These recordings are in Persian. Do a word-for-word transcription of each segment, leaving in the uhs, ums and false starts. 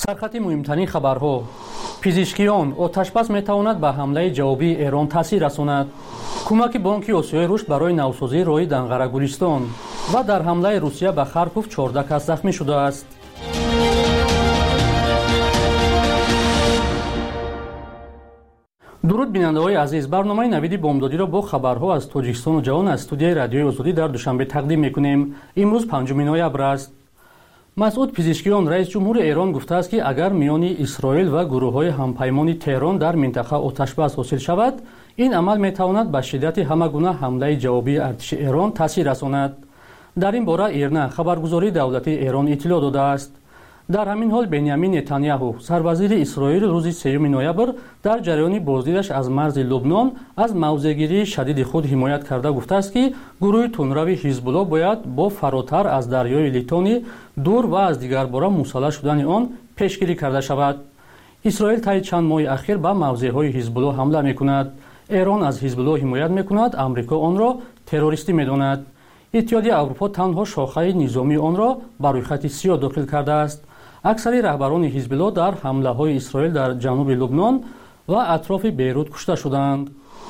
дар хати муҳимтарин хабарҳо. Пизишкиён: оташбас метавонад ба ҳамлаи ҷавобии Эрон таъсир расонад. Кӯмаки Бонки Осиёи рушд барои навсозии роҳи Данғара Гулистон. Ва дар ҳамлаи Русия ба Харков чордаҳ кас захмӣ шудааст. дуруд бинандаҳои азиз, барномаи навиди бомдодиро бо хабарҳо аз Тоҷикистону ҷаҳон аз студияи радиои Озодӣ дар душанбе тақдим мекунем. имрӯз панҷуми ноябр аст. Масъуд Пизишкиён раис ҷумҳури Эрон гуфтааст, ки агар миёни Исроил ва гурӯҳҳои ҳампаймони Теҳрон дар минтақа оташбас ҳосил шавад, ин амал метавонад ба шиддати ҳама гуна ҳамлаи ҷавобии артиши Эрон таъсир расонад. дар ин бора ирна хабаргузории давлатии Эрон иттилоъ додааст. дар ҳамин ҳол Беньямин Нетаньяҳу, сарвазири Исроил, рӯзи сеюми ноябр дар ҷараёни боздидаш аз марзи Лубнон аз мавзеъгирии шадиди худ ҳимоят карда гуфтааст, ки гурӯҳи тунрави Ҳизбуллоҳ бояд бо фаротар аз дарёи Литони дур ва аз дигарбора мусаллаҳ шудани он пешгирӣ карда шавад. Исроил таи чанд моҳи ахир ба мавзеъҳои Ҳизбуллоҳ ҳамла мекунад. Эрон аз Ҳизбуллоҳ ҳимоят мекунад, Амрико онро террористӣ медонад. иттиҳодияи Аврупо танҳо шохаи низомии онро ба рӯйхати сиёҳ дохил кардааст. аксари раҳбарони Ҳизбуллоҳ дар ҳамлаҳои Исроил дар ҷануби Лубнон ва атрофи Бейрут кушта шуданд.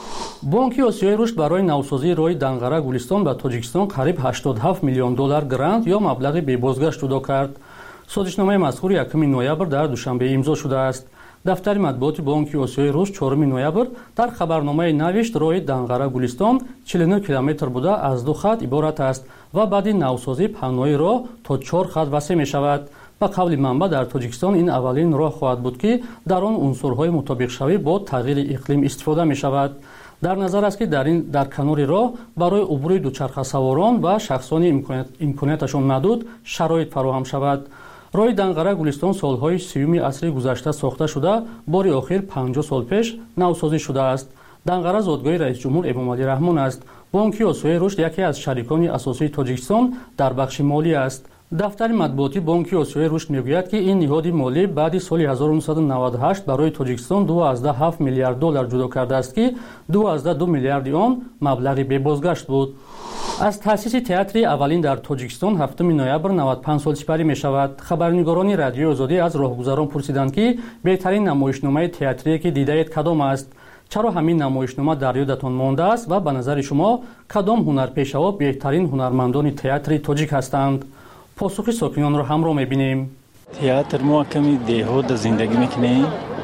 Бонки Осиёи рушд барои навсозии роҳи Данғара Гулистон ба Тоҷикистон қариб ҳаштод и ҳафт миллион доллар грант ё маблағи бебозгашт ҷудо кард. Созишномаи мазкур якуми ноябр дар душанбе имзо шудааст. дафтари матбуоти Бонки Осиёи рушд чоруми ноябр дар хабарномае навишт, роҳи Данғара Гулистон чилу нӯ километр буда аз ду хат иборат аст ва баъди навсозӣ паҳнои роҳ то чор хат васеъ мешавад. ба қавли манба дар Тоҷикистон ин аввалин роҳ хоҳад буд, ки дар он унсурҳои мутобиқшавӣ бо тағйири иқлим истифода мешавад. дар назар аст, ки дар ин дар канори роҳ барои убури дучархасаворон ва шахсони имконияташон маҳдуд шароит фароҳам шавад. роҳи Данғара Гулистон солҳои сиюми асри гузашта сохта шуда, бори охир панҷоҳ сол пеш навсозӣ шудааст. Данғара зодгоҳи раисҷумҳур Эмомалӣ Раҳмон аст. Бонки Осиёи рушд яке аз шарикони асосии Тоҷикистон дар бахши молӣ аст. дафтари матбуоти Бонки Осиёи рушд мегӯяд, ки ин ниҳоди молӣ баъди соли ҳазору нуҳсаду наваду ҳашт барои Тоҷикистон дуаздаҳ и ҳафт миллиард доллар ҷудо кардааст, ки дуаздаҳ и ду миллиарди он маблағи бебозгашт буд. аз таъсиси театри аввалин дар Тоҷикистон ҳафтуми ноябр наваду панҷ сол сипарӣ мешавад. хабарнигорони радиои Озодӣ аз роҳгузарон пурсиданд, ки беҳтарин намоишномаи театрие ки дидаед кадом аст? чаро ҳамин намоишнома дар ёдатон мондааст ва ба назари шумо кадом ҳунарпешаво беҳтарин ҳунармандони театри тоҷик ҳастанд? посухи сокинонро ҳамроҳ мебинем. театр мо ками деҳода зиндагӣ мекунем,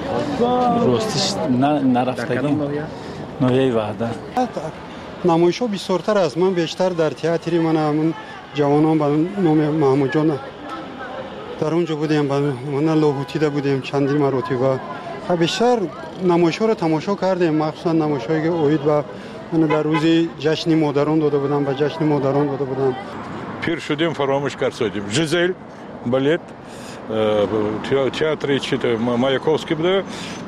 ростиш нарафтагим ноҳияи ваҳда. намоишҳо бисёртар аст. ман бештар дар театри мана ҷавонон ба номи маҳмудҷон дар он ҷо будем, мана лоҳутида будем чандин маротиба. бештар намоишҳоро тамошо кардем, махсусан намоишҳое ки оид ба мана дар рӯзи ҷашни модарон дода будам, ба ҷашни модарон дода будам. пир шудем, фаромӯш кардем. Жизель, балет, театри чита Маяковский буда,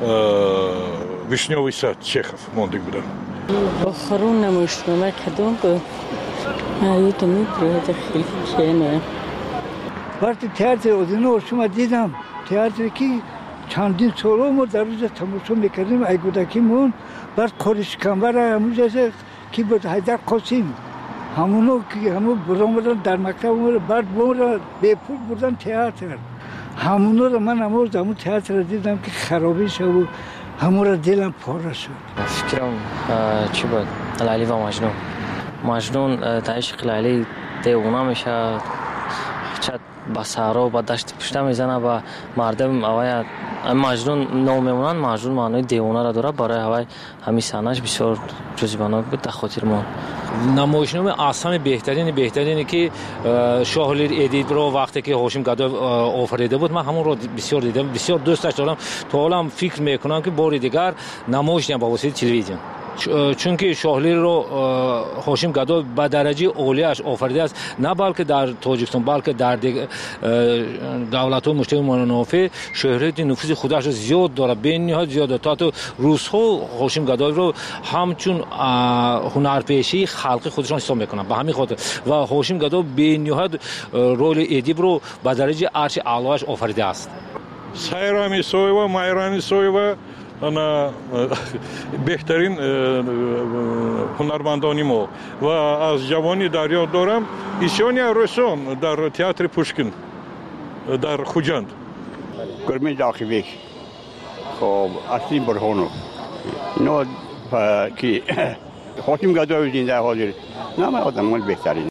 Вишнёвый сад, Чехов, Мондик буда. Охрун намоишнома кадом бу? Аюто меброяд хеле кена. Вақти театр одино шума дидам, театре ки чандин соло мо дар рӯза тамошо мекардем, айгудакимон баъд коришкамбара ҳамӯҷасе ки буд Ҳайдар Қосим. ҳамуно ки ҳаму буромадан дар мактаб омада баъд моро бепул бурдан театр. ҳамуноро ман ҳамоз ҳаму театрро дидам ки харобӣ шаву ҳамуро дилам пора шуд. фикрам чӣ буд? Лайли ва Маҷнун. Маҷнун дар ишқи Лайли девона мешавад, чад ба саҳро ба дашти пушта мезанад ва мардам авая Маҷнун ном мемонанд. Маҷнун маънои девонаро дорад. барои ҳавай ҳамин саҳнааш бисёр ҷозибанок буд, дар хотир монд. намоишноме аз ҳами беҳтарини беҳтарине ки Шоҳлир Эдибро вақте ки Ҳошим Гадоев офарида буд, ман ҳамонро бисёр дидам, бисёр дӯсташ дорам. то ҳолам фикр мекунам ки бори дигар намоиш диҳам ба воситаи телевизион, чунки Шоҳлирро Ҳошим Гадоев ба дараҷаи олияш офаридааст, на балки дар Тоҷикистон, балки дар давлатҳои муштаҳи мунофӣ шӯҳрати нуфузи худашро зиёд дорад, бениҳоят зиёд дорад. то ҳатто рӯзҳо Ҳошим Гадоевро ҳамчун ҳунарпешии халқи худашон ҳисоб мекунанд. ба ҳамин хотир ва Ҳошим Гадоев бениҳоят роли Эдибро ба дараҷаи арши аълояш офаридааст. Сайрам Исоева, Майрам Исоева ана беҳтарин ҳунармандони мо ва аз ҷавони дар ёд дорам Исёния Рӯсон дар театри Пушкин дар Хуҷанд. گرمی داخلی خب اصلی برهانو نه که حاکم گدای زنده حاضر نه من آدم مال بهترین.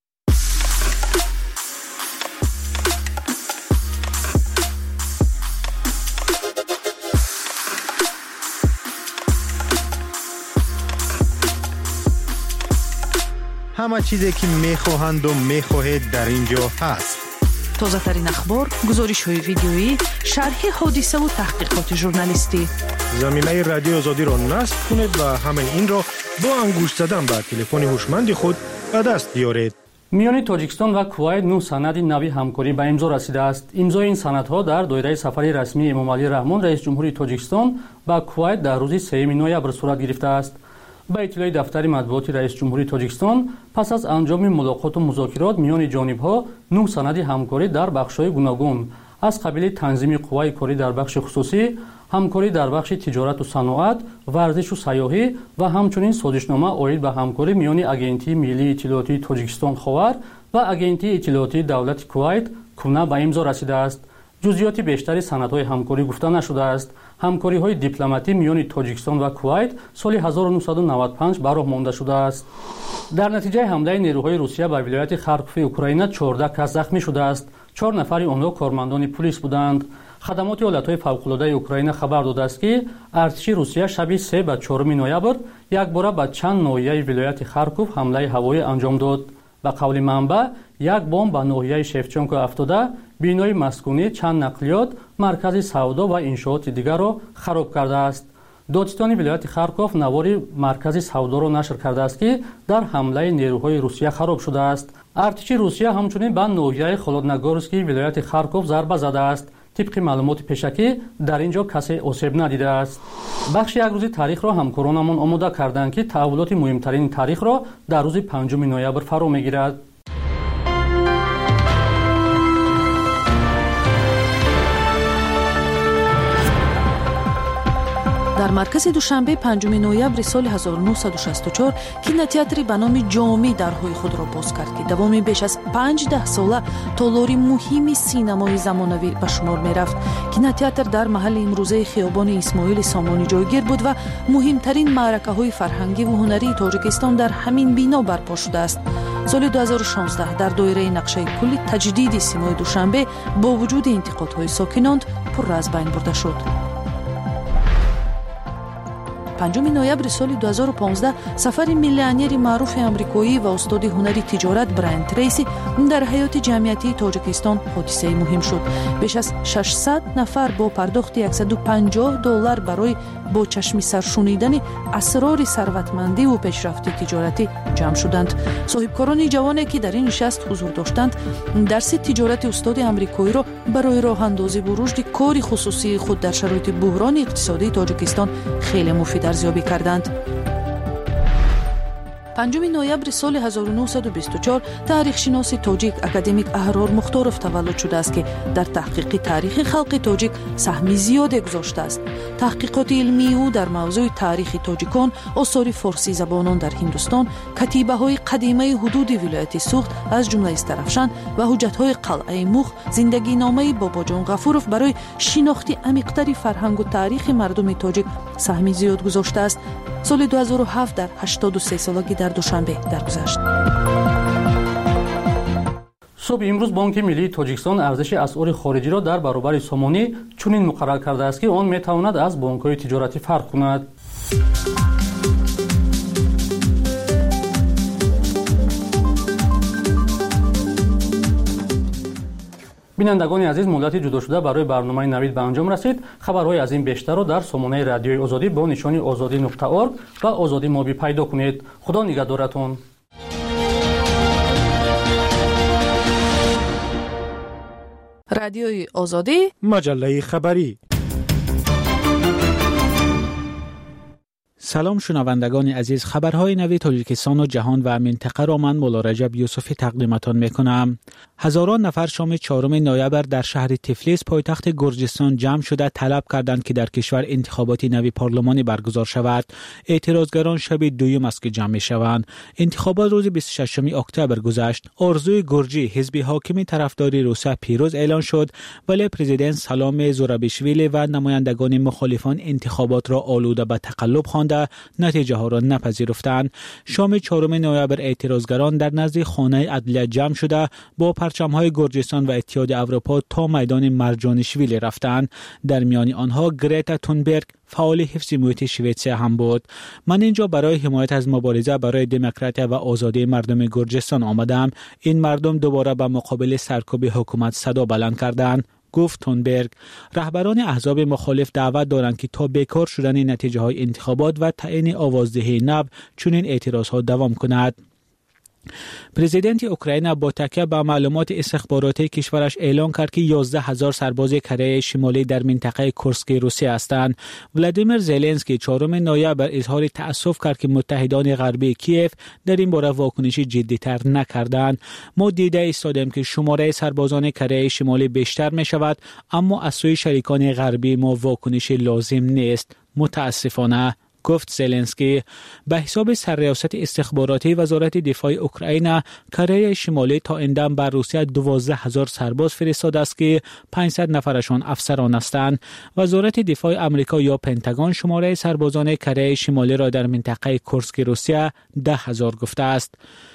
همه چیزی که میخواهند و میخواهید در اینجا هست. تازه ترین اخبار، گزارش های ویدیویی، شرح حادثه و تحقیقات ژورنالیستی. زمینه رادیو آزادی را نصب کنید و همین این را با انگشت زدن به تلفن هوشمند خود به دست بیارید. میان تاجیکستان و کویت نه سند نوی همکاری به امضا رسیده است. امضای این سندها در دایره سفر رسمی امامعلی رحمان رئیس جمهوری تاجیکستان به کویت در روز سوم نوامبر صورت گرفته است. با اطلاع دفتر مطبوعاتی رئیس جمهوری تاجیکستان پس از انجام ملاقات و مذاکرات میان جانب‌ها نه سند همکاری در بخش‌های گوناگون از قبیل تنظیم قوای کاری در بخش خصوصی، همکاری در بخش تجارت و صنعت، ورزش و سیاحی و همچنین سازشنامه اوید به همکاری میان آژانس ملی اطلاعاتی تاجیکستان خاور و آژانس اطلاعاتی دولت کویت کونه به امضا رسیده است. جزئیات بیشتری سندهای همکاری گفته نشده است. همکاری‌های دیپلماتی میان تاجیکستان و کویت سال هزار و نهصد و نود و پنج به راه مانده شده است. در نتیجه حمله نیروهای روسیه به ولایت خارکوف اوکراین چهارده کس زخمی شده است. چهار نفر آنها کارمندان پلیس بودند. خدمات حالت‌های فوق‌العاده اوکراین خبر داده است که ارتش روسیه شب سه و چهارم نوامبر یک بار به چند ناحیه ولایت خارکوف حمله هوایی انجام داد. به قول منبع یک بمب به ناحیه شفچنکو افتاده بینای مسکونی، چند نقلیات، مرکز سودا و انشاءات دیگر را خراب کرده است. دادستان ولایت خارکوف نوار مرکز سودا را نشر کرده است که در حمله نیروهای روسیه خراب شده است. ارتش روسیه همچنین به ناحیه خلودنگورسکی ولایت خارکوف ضربه زده است. طبق معلومات پیشکی در اینجا کسی آسیب ندیده است. بخش یک روزی تاریخ را همکارانمان آماده کردند که تحولات مهمترین تاریخ را در روز پنجم نوامبر فرا میگیرد. در مرکز دوشنبه پنجم نوامبر سال هزار و نهصد و شصت و چهار کینотеатри به نام جامی درهای خود را باز کرد که دوامی بیش از پنج ده ساله تالاری مهمی سینمای زمانوی به شمار می رفت. کینотеатр در محل امروزه خیابان اسماعیل سامانی جایگیر بود و مهمترین معرکه های فرهنگی و هنری تاجیکستان در همین بنا برپا شده است. سال دو هزار و شانزده در دایره نقشه کلی تجدید سینمای دوشنبه با وجود انتقادهای ساکنان پر از بین برده شد. پنجم نوامبر سال دو هزار و پانزده سفر میلیونر معروف آمریکایی و استاد هنری تجارت برایان تریسی در حیات جمعیتی تاجیکستان حادثه مهم شد. بیش از ششصد نفر با پرداخت صد و پنجاه دلار برای با چشمی سر شنیدن اسرار ثروتمندی و پیشرفت تجارتی جمع شدند. صاحبکاران جوانی که در این نشست حضور داشتند درس تجارت استاد آمریکایی را برای راه اندازی و رشد کار خصوصی خود در شرایط بحران اقتصادی تاجیکستان خیلی مفید ارزیابی کردند. پنجم نوامبر سال هزار و نهصد و بیست و چهار تاریخ شناس تاجیک اکادمیک احرار مختارف تولد شده است که در تحقیق تاریخ خلق تاجیک سهم زیادی گذاشته است. تحقیقات علمی او در موضوع تاریخ تاجیکان، آثار فارسی زبانان در هندوستان، کتیبه های قدیمه حدود ولایت سوخت از جمله استرافشان و حجت های قلعه موخ، زندگی نامه بابا جان غفورов برای شناخت عمیق‌تر فرهنگ و تاریخ مردم تاجیک سهم زیاد گذاشته است. سال دو هزار و هفت در هشتاد و سه سالگی در دوشنبه درگذشت. صبح امروز بانک ملی تاجیکستان ارزش اسعار خارجی را در برابر سامانی چنین مقرر کرده است که آن میتواند از بانک‌های تجارتی فرق کند. بینندگان عزیز، مدت جدا شده برای برنامه نوید به انجام رسید. خبرهای از این بیشتر را در سامانه رادیوی آزادی با نشانی آزادی نقطه اورگ و آزادی موبی پیدا کنید. خدا نگهدارتون. رادیوی آزادی، مجله خبری. سلام شنوندگان عزیز، خبرهای نوی تاجیکستان و جهان و منطقه را من مولا رجب یوسفی تقدیمتان میکنم. هزاران نفر شام چهارم نوامبر در شهر تفلیس پایتخت گرجستان جمع شده طلب کردند که در کشور انتخابات نوی پارلمانی برگزار شود. اعتراضگران شب دوم است که جمع میشوند. انتخابات روز بیست و ششم اکتبر گذشت. آرزوی گرجی حزب حاکم طرفدار روسیه پیروز اعلان شد، ولی پرزیدنت سلام زورابیشویلی و نمایندگان مخالفان انتخابات را آلوده به تقلب خوانده نتیجه ها را نپذیرفتند. شام چهارم نوامبر اعتراضگران در نزد خانه عدلیه جمع شده با پرچم های گرجستان و اتحاد اروپا تا میدان مرجانشویلی رفتند. در میان آنها گریتا تونبرگ فعال حفظ محیط شویتسیه هم بود. من اینجا برای حمایت از مبارزه برای دموکراسی و آزادی مردم گرجستان آمدم. این مردم دوباره به مقابل سرکوب حکومت صدا بلند کردند، گفت تونبرگ. رهبران احزاب مخالف دعوت دارند که تا بیکار شدن نتیجه های انتخابات و تعیین آوازدهی نو چنین اعتراض ها دوام کند. پرزیدنت اوکراین با تکیه به معلومات استخباراتی کشورش اعلان کرد که یازده هزار سرباز کره شمالی در منطقه کورسک روسیه هستند. ولادیمیر زلنسکی چهارم نوامبر اظهار تأسف کرد که متحدان غربی کیف در این باره واکنشی جدی‌تر نکردند. ما دیده ایستادیم که شماره سربازان کره شمالی بیشتر می شود، اما از سوی شریکان غربی ما واکنشی لازم نیست، متاسفانه، گفت زلنسکی. به حساب سرریاست استخباراتی وزارت دفاع اوکراین، کره شمالی تا اندم بر روسیه دوازده هزار سرباز فرستاده است که پانصد نفرشان افسران هستند. وزارت دفاع آمریکا یا پنتاگون شماره سربازان کره شمالی را در منطقه کورسک روسیه ده هزار گفته است.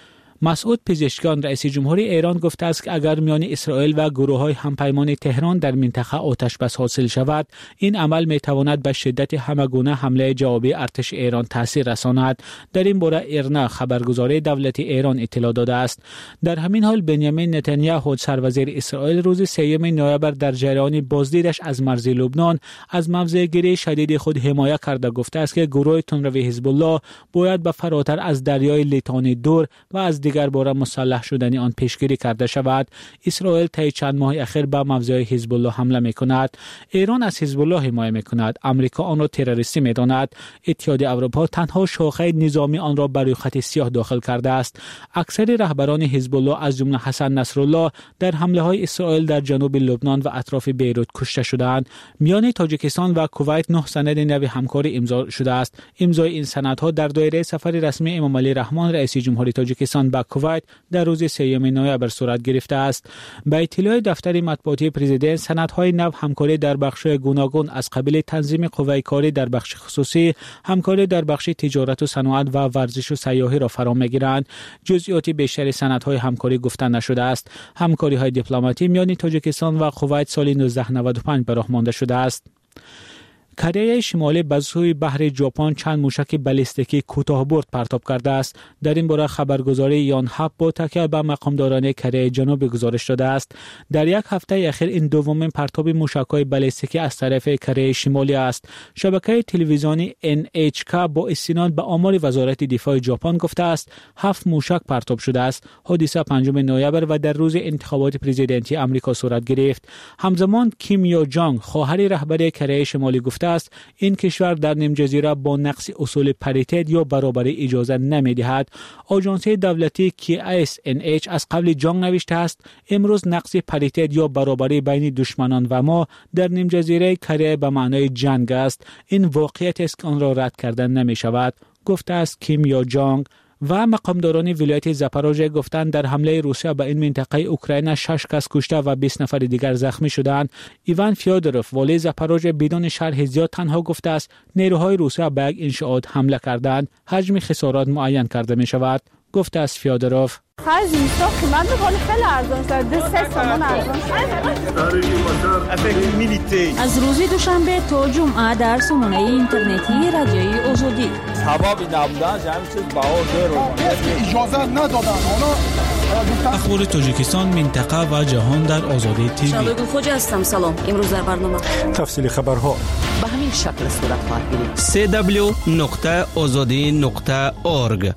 مسعود پزشکیان رئیس جمهوری ایران گفته است که اگر میان اسرائیل و گروه‌های همپیمان تهران در منطقه آتش بس حاصل شود، این عمل میتواند به شدت همگونه حمله جوابی ارتش ایران تاثیر رساند. در این باره ایرنا خبرگزاری دولتی ایران اطلاع داده است. در همین حال بنیامین نتانیاهو سروزیر اسرائیل روز سوم نوامبر در جریان بازدیدش از مرز لبنان از موضع‌گیری شدید خود حمایت کرده گفته است که گروه تندروی حزب الله باید به فراتر از دریای لیتانی دور و از دیگر باره مسلح شدن آن پیشگیری کرده شود. اسرائیل طی چند ماه اخیر به موضع حزب الله حمله می‌کند. ایران از حزب الله حمایت می‌کند. آمریکا آن را تروریستی می‌داند. اتحاد اروپا تنها شاخه نظامی آن را بر خط سیاه داخل کرده است. اکثر رهبران حزب الله از جمله حسن نصرالله در حمله‌های اسرائیل در جنوب لبنان و اطراف بیروت کشته شدند. میان تاجیکستان و کویت نه سند نوی همکاری امضا شده است. امضای این سندها در دایره سفر رسمی امام علی رحمان رئیس جمهوری تاجیکستان به کویت در روز سوم نوامبر صورت گرفته است. به اطلاع دفتر مطبوعاتی پرزیدنت، سندهای نو همکاری در بخش‌های گوناگون از قبیل تنظیم قوه کاری در بخش خصوصی، همکاری در بخش تجارت و صنعت و ورزش و سیاحی را فرا می‌گیرند. جزئیات بیشتر سندهای همکاری گفته نشده است. همکاری‌های دیپلماتی میان تاجیکستان و کویت سال نوزده نود و پنج به راه مانده شده است. کره شمالی به سوی بحر ژاپن چند موشک بالستیکی کوتاه‌برد پرتاب کرده است. در این باره خبرگزاری یانهاپ با تکیه به مقامداران کره جنوبی گزارش داده است. در یک هفته اخیر این دومین پرتاب موشک‌های بالستیکی از طرف کره شمالی است. شبکه تلویزیونی ان اچ کی با استناد به آمار وزارت دفاع ژاپن گفته است هفت موشک پرتاب شده است. حادثه پنجم نوامبر و در روز انتخابات پرزیدنتی آمریکا صورت گرفت. همزمان کیم یو جانگ خواهر رهبر کره شمالی گفته است این کشور در نیم جزیره با نقض اصول پریتت یا برابری اجازه نمی‌دهد. آژانس دولتی کی اس ان اچ از قبل جنگ نوشته است امروز نقض پریتت یا برابری بین دشمنان و ما در نیم جزیره کره به معنای جنگ است. این واقعیت است که آن را رد کردن نمی‌شود، گفته است کیم یا جانگ. و مقامداران ولایت زاپاروژه گفتند در حمله روسیه به این منطقه اوکراین شش کس کشته و بیست نفر دیگر زخمی شدند. ایوان فیودروف والی زاپاروژه بدون شرح زیاد تنها گفته است نیروهای روسیه به یک انشاءات حمله کردند. حجم خسارات معین کرده می شود، گفته است فیودروف. خرج اینستا قیمت بخوری خیلی ارزان شد. دو سه تومان ارزان شد. از روز دوشنبه تا جمعه در سامانه اینترنتی رادیوی آزادی. حبابی نبودن جمعی چیز بها زیر اجازه ندادن. اخبار تاجیکستان، منطقه و جهان در آزادی تیوی. شادو خوجا هستم. سلام. امروز در برنامه تفصیل خبرها به همین شکل صورت خواهد گرفت. سی دبلیو نقطه آزادی نقطه اورگ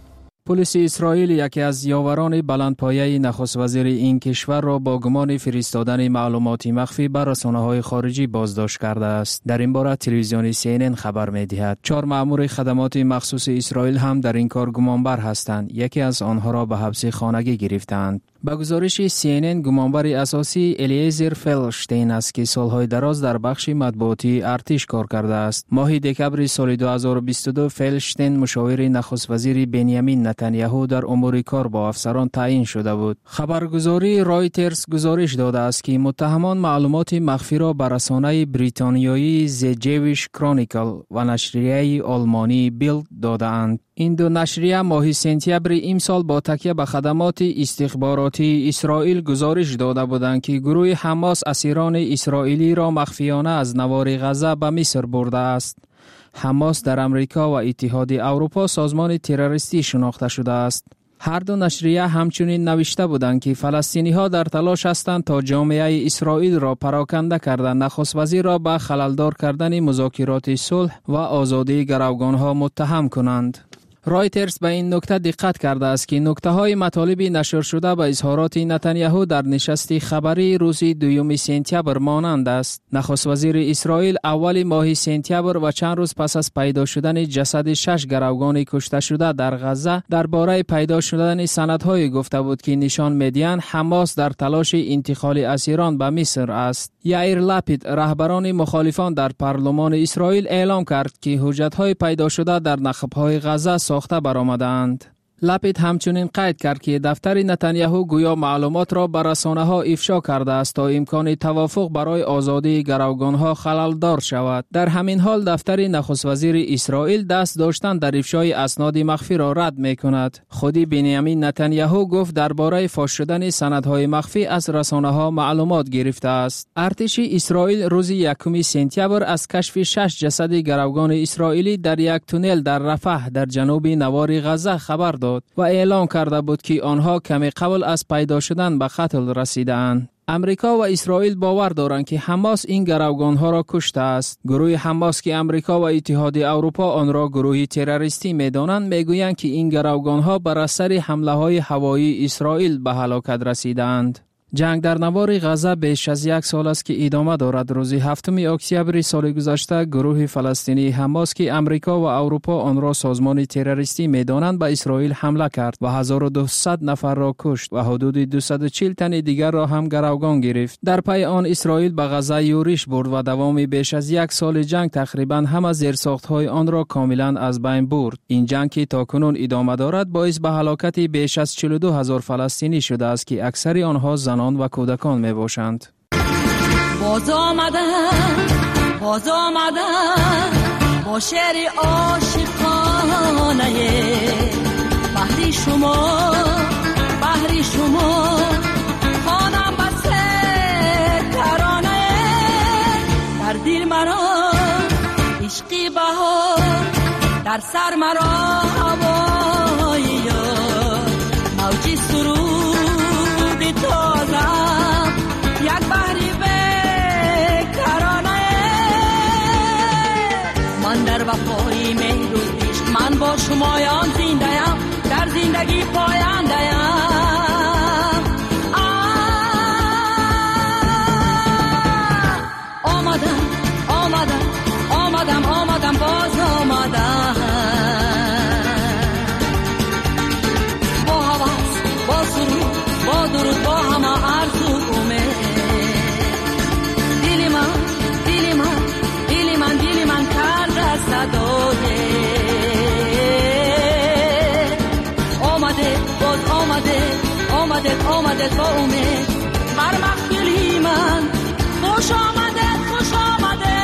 پلیس اسرائیل یکی از یاوران بلندپایه نخست وزیر این کشور را با گمان فرستادن معلوماتی مخفی بر رسانه‌های خارجی بازداشت کرده است. در این باره تلویزیون سی ان ان خبر می‌دهد چهار مأمور خدمات مخصوص اسرائیل هم در این کار گمانبر هستند. یکی از آنها را به حبس خانگی گرفتند. با گزارش سی ان ان گمانبر اساسی الیزر فلشتین است که سالهای دراز در بخش مطبوعاتی ارتش کار کرده است. ماه دکبر سال دو هزار و بیست و دو فلشتین مشاور نخست وزیر بنیامین نتانیاهو در امور کار با افسران تعیین شده بود. خبرگزاری رایترز گزارش داده است که متهمان معلومات مخفی را به رسانه بریتانیایی The Jewish Chronicle و نشریه آلمانی بیلد داده‌اند. این دو نشریه ماه سپتامبر امسال با تکیه به خدمات استخباراتی اسرائیل گزارش داده بودند که گروه حماس اسیران اسرائیلی را مخفیانه از نوار غزه به مصر برده است. حماس در امریکا و اتحاد اروپا سازمان تروریستی شناخته شده است. هر دو نشریه همچنین نوشته بودند که فلسطینی ها در تلاش هستند تا جامعه اسرائیل را پراکنده کرده نخست وزیر را به خللدار کردن مذاکرات صلح و آزادی گروگان ها متهم کنند. رایترز به این نکته دقت کرده است که نکته های مطالب نشر شده به اظهارات نتانیاهو در نشست خبری روز دوم سپتامبر مانند است. نخست وزیر اسرائیل اول ماه سپتامبر و چند روز پس از پیدا شدن جسد شش گروگان کشته شده در غزه درباره پیدا شدن سندهای گفته بود که نشان می‌دهند حماس در تلاش انتقال اسیران به مصر است. یائیر لپید رهبران مخالفان در پارلمان اسرائیل اعلام کرد که حجت‌های پیدا شده در نخب‌های غزه ساخته برآمدند. لپید همچنین قید کرد که دفتر نتانیاهو گویا معلومات را به رسانه‌ها افشا کرده است تا امکان توافق برای آزادی گروگان‌ها خلل‌دار شود. در همین حال دفتر نخست وزیر اسرائیل دست داشتن در افشای اسناد مخفی را رد می‌کند. خودی بنیامین نتانیاهو گفت درباره فاش شدن سندهای مخفی از رسانه‌ها معلومات گرفته است. ارتش اسرائیل روز یکم سپتامبر از کشف شش جسد گروگان اسرائیلی در یک تونل در رفح در جنوب نوار غزه خبر داد و اعلام کرده بود که آنها کمی قبل از پیدا شدن به قتل رسیدند. امریکا و اسرائیل باور دارند که حماس این گروگانها را کشته است. گروه حماس که امریکا و اتحاد اروپا آن را گروه تروریستی می‌دانند میگویند که این گروگانها بر اثر حمله‌های هوایی اسرائیل به هلاکت رسیدند. جنگ در نوار غزه بیش از یک سال است که ادامه دارد. روز هفتم اکتبر سال گذشته گروه فلسطینی حماس که امریکا و اروپا آن را سازمان تروریستی می‌دانند به اسرائیل حمله کرد و هزار و دویست نفر را کشت و حدود دویست و چهل تن دیگر را هم گروگان گرفت. در پی آن اسرائیل به غزه یورش برد و دوام بیش از یک سال جنگ تقریباً همه زیرساخت‌های آن را کاملاً از بین برد. این جنگ که تاکنون ادامه دارد باعث به هلاکت بیش از چهل و دو هزار فلسطینی شده است که اکثر آنها زنان و کودکان می باشند. باز آمدم باز آمدم با شعر عاشقانه بحری شما بحری شما خانم بسته ترانه در دل مرا عشقی بهار در سر مرا هوای یار موجی سرود تازم یک بحری بکرانه من در وفای مهر و عشق من با شمایان زنده‌ام در زندگی پاینده‌ام آمدم آمدم آمدم آمدم باز آمدم با حواس با سرود با درود با همه آرزو امید دل من دل من دل من دل من کرده صدای آمده باز آمده آمده آمده با امید بر مخیلی من خوش آمده خوش آمده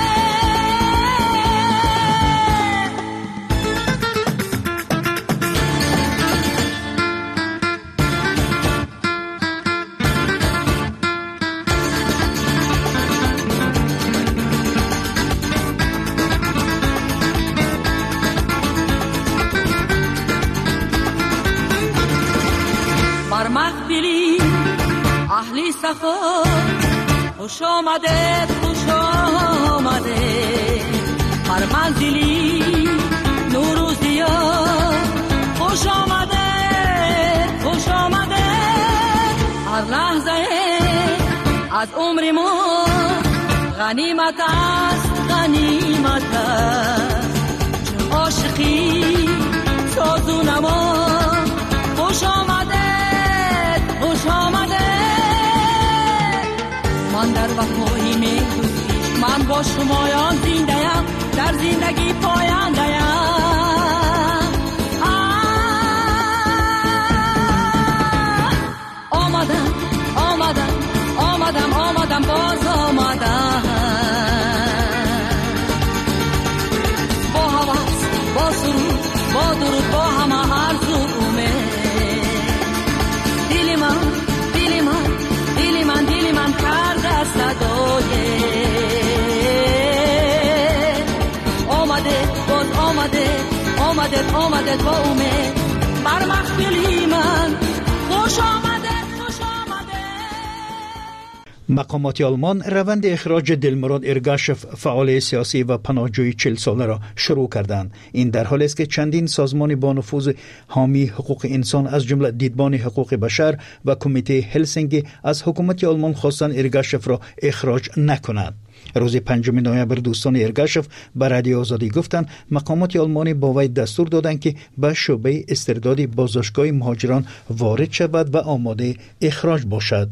اهلی سخا خوش آمده خوش آمده هر منزلی نوروزی ها خوش آمده دل ما غنیمت است غنیمت است چون عاشقی ساز و نما خوش آمده خوش آمده من در وفای میدوزی من با شمایان زنده ام در زندگی پاینده ام آمدم آمدم آمدم آمدم باز آمدم با حواس با سرود با درود با همه آرزومه دل من دل من دل من دل من کرده صدای آمده باز آمده آمده آمده با امید بر محفلی من خوش آمده. مقامات آلمان روند اخراج دلمراد ارگاشف فعال سیاسی و پناهجوی چهل ساله را شروع کردند. این در حالی است که چندین سازمان با نفوذ حامی حقوق انسان از جمله دیدبان حقوق بشر و کمیته هلسینکی از حکومت آلمان خواستند ارگاشف را اخراج نکند. روز پنجم نوامبر دوستان ارگاشف به رادیو آزادی گفتند مقامات آلمانی با وی دستور دادند که به شعبه استرداد بازداشتگاه مهاجران وارد شود و آماده اخراج باشد.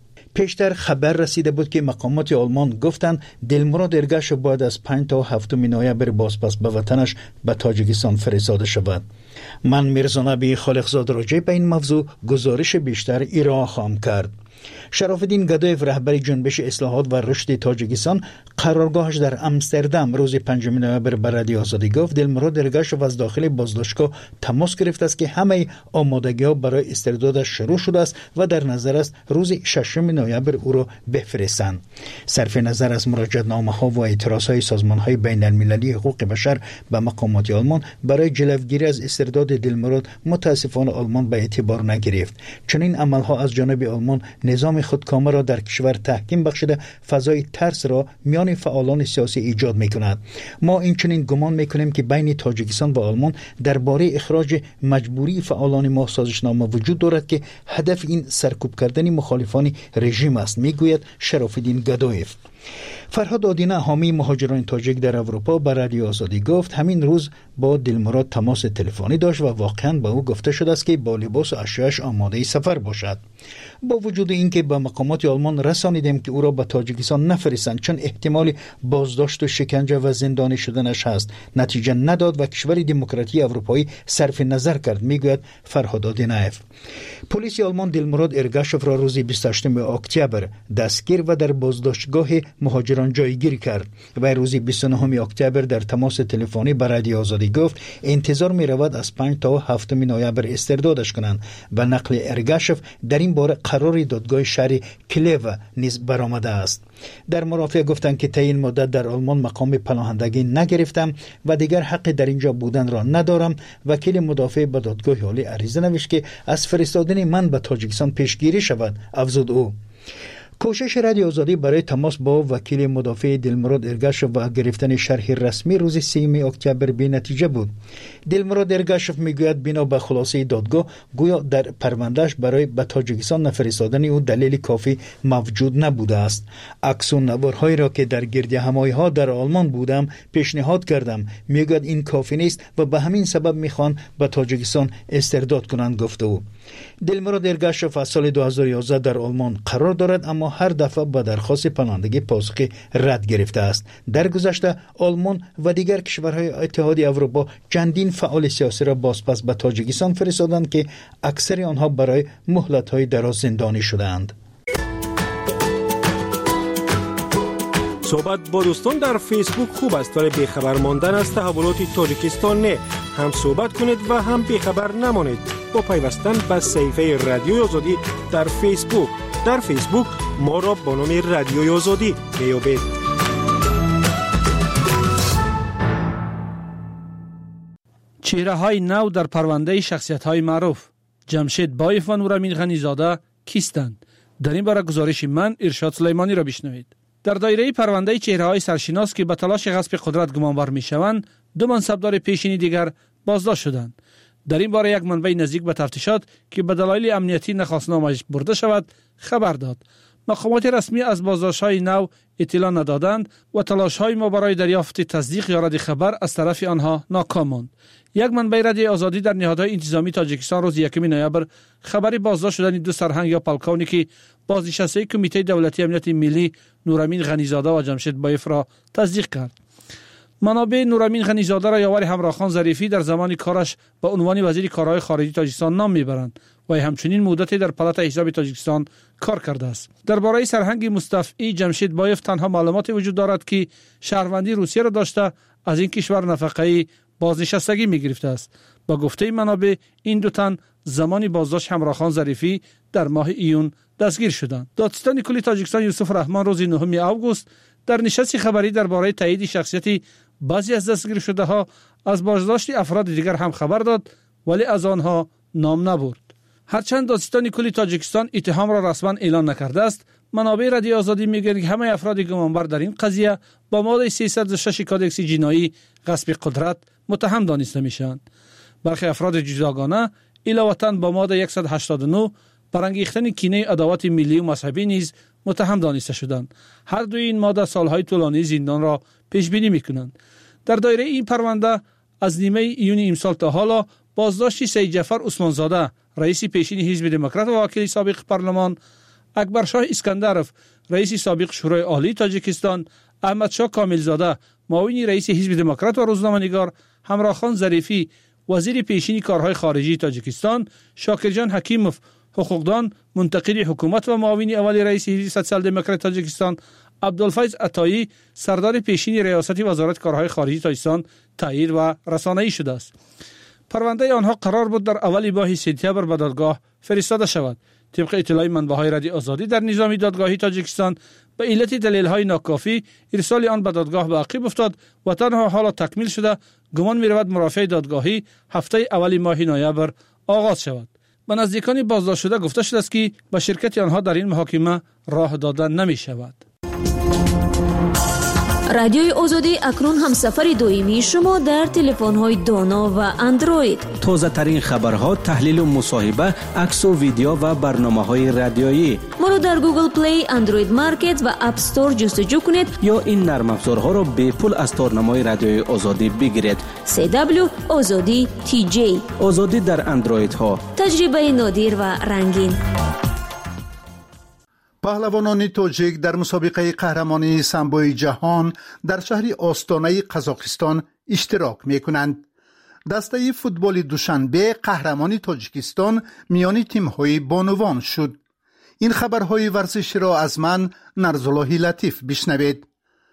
پیشتر خبر رسیده بود که مقامات آلمان گفتند دلمراد ارگاشف باید از پنج تا هفتم نوامبر بازپس به وطنش به تاجیکستان فرستاده شود. من میرزا نبی خالقزاد راجع به این موضوع گزارش بیشتر ارائه خواهم کرد. شرافالدین گدایف رهبر جنبش اصلاحات و رشد تاجیکستان قرارگاهش در امستردام روز پنجم نوامبر به رادیو آزادی گفت دلمراد ارگاشف از داخل بازداشتگاه تماس گرفته است که همه آمادگی‌ها برای استردادش شروع شده است و در نظر است روز ششم نوامبر او را بفرستند. صرف نظر از مراجعه‌نامه‌ها و اعتراض‌های سازمان‌های بین‌المللی حقوق بشر به مقامات آلمان برای جلوگیری از استرداد دلمراد متاسفانه آلمان به اعتبار نگرفت. چنین عمل‌ها از جانب آلمان نظام خودکامه را در کشور تحکیم بخشیده فضای ترس را میان فعالان سیاسی ایجاد می‌کند. ما اینچنین گمان می‌کنیم که بین تاجیکستان و آلمان درباره اخراج مجبوری فعالان ما سازشنامه وجود دارد که هدف این سرکوب کردن مخالفان رژیم است، میگوید شرافالدین گدایف. فرهاد آدینه حامی مهاجران تاجیک در اروپا به رادیو آزادی گفت همین روز با دلمراد تماس تلفنی داشت و واقعا به او گفته شده است که با لباس و اشیاءش آماده سفر باشد. با وجود اینکه به مقامات آلمان رسانیدیم که او را به تاجیکستان نفرستند چون احتمال بازداشت و شکنجه و زندانی شدنش هست، نتیجه نداد و کشور دموکراتی اروپایی صرف نظر کرد، میگوید فرهاد آدینه. پلیس آلمان دلمراد ارگاشف را روز بیست و هشتم اکتبر دستگیر و در بازداشتگاه مهاجران جایگیر کرد و روز بیست و نهم اکتبر در تماس تلفنی به رادیو آزادی گفت انتظار می رود از پنج تا هفتم نوامبر استردادش کنند و نقل ارگاشف در این باره قرار دادگاه شهر کلیو نیز برآمده است. در مرافعه گفتند که تا این مدت در آلمان مقام پناهندگی نگرفتم و دیگر حق در اینجا بودن را ندارم. وکیل مدافع به دادگاه عالی عریضه نوشت که از فرستادن من به تاجیکستان پیشگیری شود، افزود او. کوشش رادیو آزادی برای تماس با وکیل مدافع دلمراد ارگاشف و گرفتن شرح رسمی روز سوم اکتبر بی نتیجه بود. دلمراد ارگاشف میگوید بنا به خلاصه دادگاه گویا در پروندهش برای به تاجیکستان نفرستادن او دلیل کافی موجود نبوده است. عکس و نوارهایی را که در گردهمایی‌ها در آلمان بودم پیشنهاد کردم، میگوید این کافی نیست و به همین سبب میخوان به تاجیکستان استرداد کنند، گفته او. دلمراد ارگاشف از سال دو هزار و یازده در آلمان قرار دارد اما هر دفعه با درخواست پناهندگی پاسخ رد گرفته است. در گذشته آلمان و دیگر کشورهای اتحادیه اروپا چندین فعال سیاسی را بازپس به تاجیکستان فرستادند که اکثر آنها برای مهلت‌های دراز زندانی شدند. صحبت با دوستان در فیسبوک خوب است ولی بیخبر ماندن از تحولات تاجیکستان نه. هم صحبت کنید و هم بیخبر نمانید با پیوستن به صفحه رادیو آزادی در فیسبوک. در فیسبوک ما را با نام رادیو آزادی میابید. چهره های نو در پرونده شخصیت های معروف. جمشید بایف و نورامین غنیزاده کیستند؟ در این باره گزارش من ارشاد سلیمانی را بشنوید. در دایره پرونده چهره های سرشناس که به تلاش غصب قدرت گمانبر می شوند، دو منصبدار پیشینی دیگر بازداشت شدند. در این باره یک منبع نزدیک به تفتیشات که به دلایل امنیتی نخواست نامش برده شود خبر داد. مقامات رسمی از بازداشت‌های نو اطلاع ندادند و تلاش‌های ما برای دریافت تصدیق یا رد خبر از طرف آنها ناکام ماند. یک منبع رادیوی آزادی در نهادهای انتظامی تاجیکستان روز یکم نوامبر خبری بازداشت شدن دو سرهنگ یا پلکانی که بازنشسته کمیته دولتی امنیت ملی نورامین غنیزاده و جمشید بایف را تصدیق کرد. منابع نورامین غنیزاده را یاور همراهخان ظریفی در زمان کارش به عنوان وزیر کارهای خارجی تاجیکستان نام میبرند و همچنین مدتی در پالات حساب تاجیکستان کار کرده است. درباره سرهنگ مستفعی جمشید بایف تنها معلوماتی وجود دارد که شهروندی روسیه را داشته از این کشور نفقه بازنشستگی میگرفته است. با گفته منابع این دو تن زمانی بازداشت همراهخان ظریفی در ماه ایون دستگیر شدند. دادستان کلی تاجیکستان یوسف رحمان روز نهم آگوست در نشست خبری درباره تایید شخصیت بعضی از دستگیر شده ها از بازداشت افراد دیگر هم خبر داد ولی از آنها نام نبرد. هرچند دادستان کلی تاجیکستان اتهام را رسما اعلان نکرده است، منابع رادیوی آزادی میگویند که همه افراد گمانبر در این قضیه با ماده سیصد و شش کادکس جنایی غصب قدرت متهم دانسته میشوند. برخی افراد جداگانه علاوه با ماده صد و هشتاد و نه برانگیختن کینه عداوت ملی و مذهبی نیز متهم دانسته شدند. هر دو این ماده سالهای طولانی زندان را پیش بینی میکنند. در دایره این پرونده از نیمه ایون امسال تا حالا بازداشت سید جعفر عثمانزاده رئیس پیشین حزب دموکرات و وکیل سابق پارلمان، اکبرشاه اسکندرف رئیس سابق شورای عالی تاجیکستان، احمدشاه کاملزاده معاون رئیس حزب دموکرات و روزنامه‌نگار، همراهخان ظریفی وزیر پیشین کارهای خارجی تاجیکستان، شاکرجان حکیموف حقوقدان منتقد حکومت و معاون اول رئیس حزب سوسیال دموکرات تاجیکستان، عبدالفیض عطایی سردار پیشین ریاست وزارت کارهای خارجی تاجیکستان تایید و رسانه‌ای شده است. پرونده آنها قرار بود در اول ماه سپتامبر به دادگاه فرستاده شود. طبق اطلاع منبع‌های رادیوی آزادی در نظام دادگاهی تاجیکستان به علت دلیل‌های ناکافی ارسال آن به دادگاه به عقب افتاد و تنها حالا تکمیل شده گمان می‌رود مرافعه دادگاهی هفته اول ماه نوامبر آغاز شود. به نزدیکان بازداشت شده گفته شده است که به شرکت آنها در این محاکمه راه داده نمی‌شود. رادیوی آزادی اکنون هم سفر دویمی شما در تلفن‌های دانا و اندروید. تازه ترین خبرها، تحلیل و مصاحبه، عکس و ویدیو و برنامه‌های رادیویی. ما رو در گوگل پلی، اندروید مارکت و اپ استور جستجو کنید یا این نرم افزارها را به پول از تارنمای رادیوی آزادی بگیرید. سی دبلیو آزادی تی جی. آزادی در اندروید ها. تجربه نادر و رنگین. پهلوانان تاجیک در مسابقه قهرمانی سامبوی جهان در شهر آستانه قزاقستان اشتراک می کنند. دسته فوتبال دوشنبه قهرمانی تاجیکستان میان تیم‌های بانوان شد. این خبرهای ورزشی را از من نرزالله لطیف بشنوید.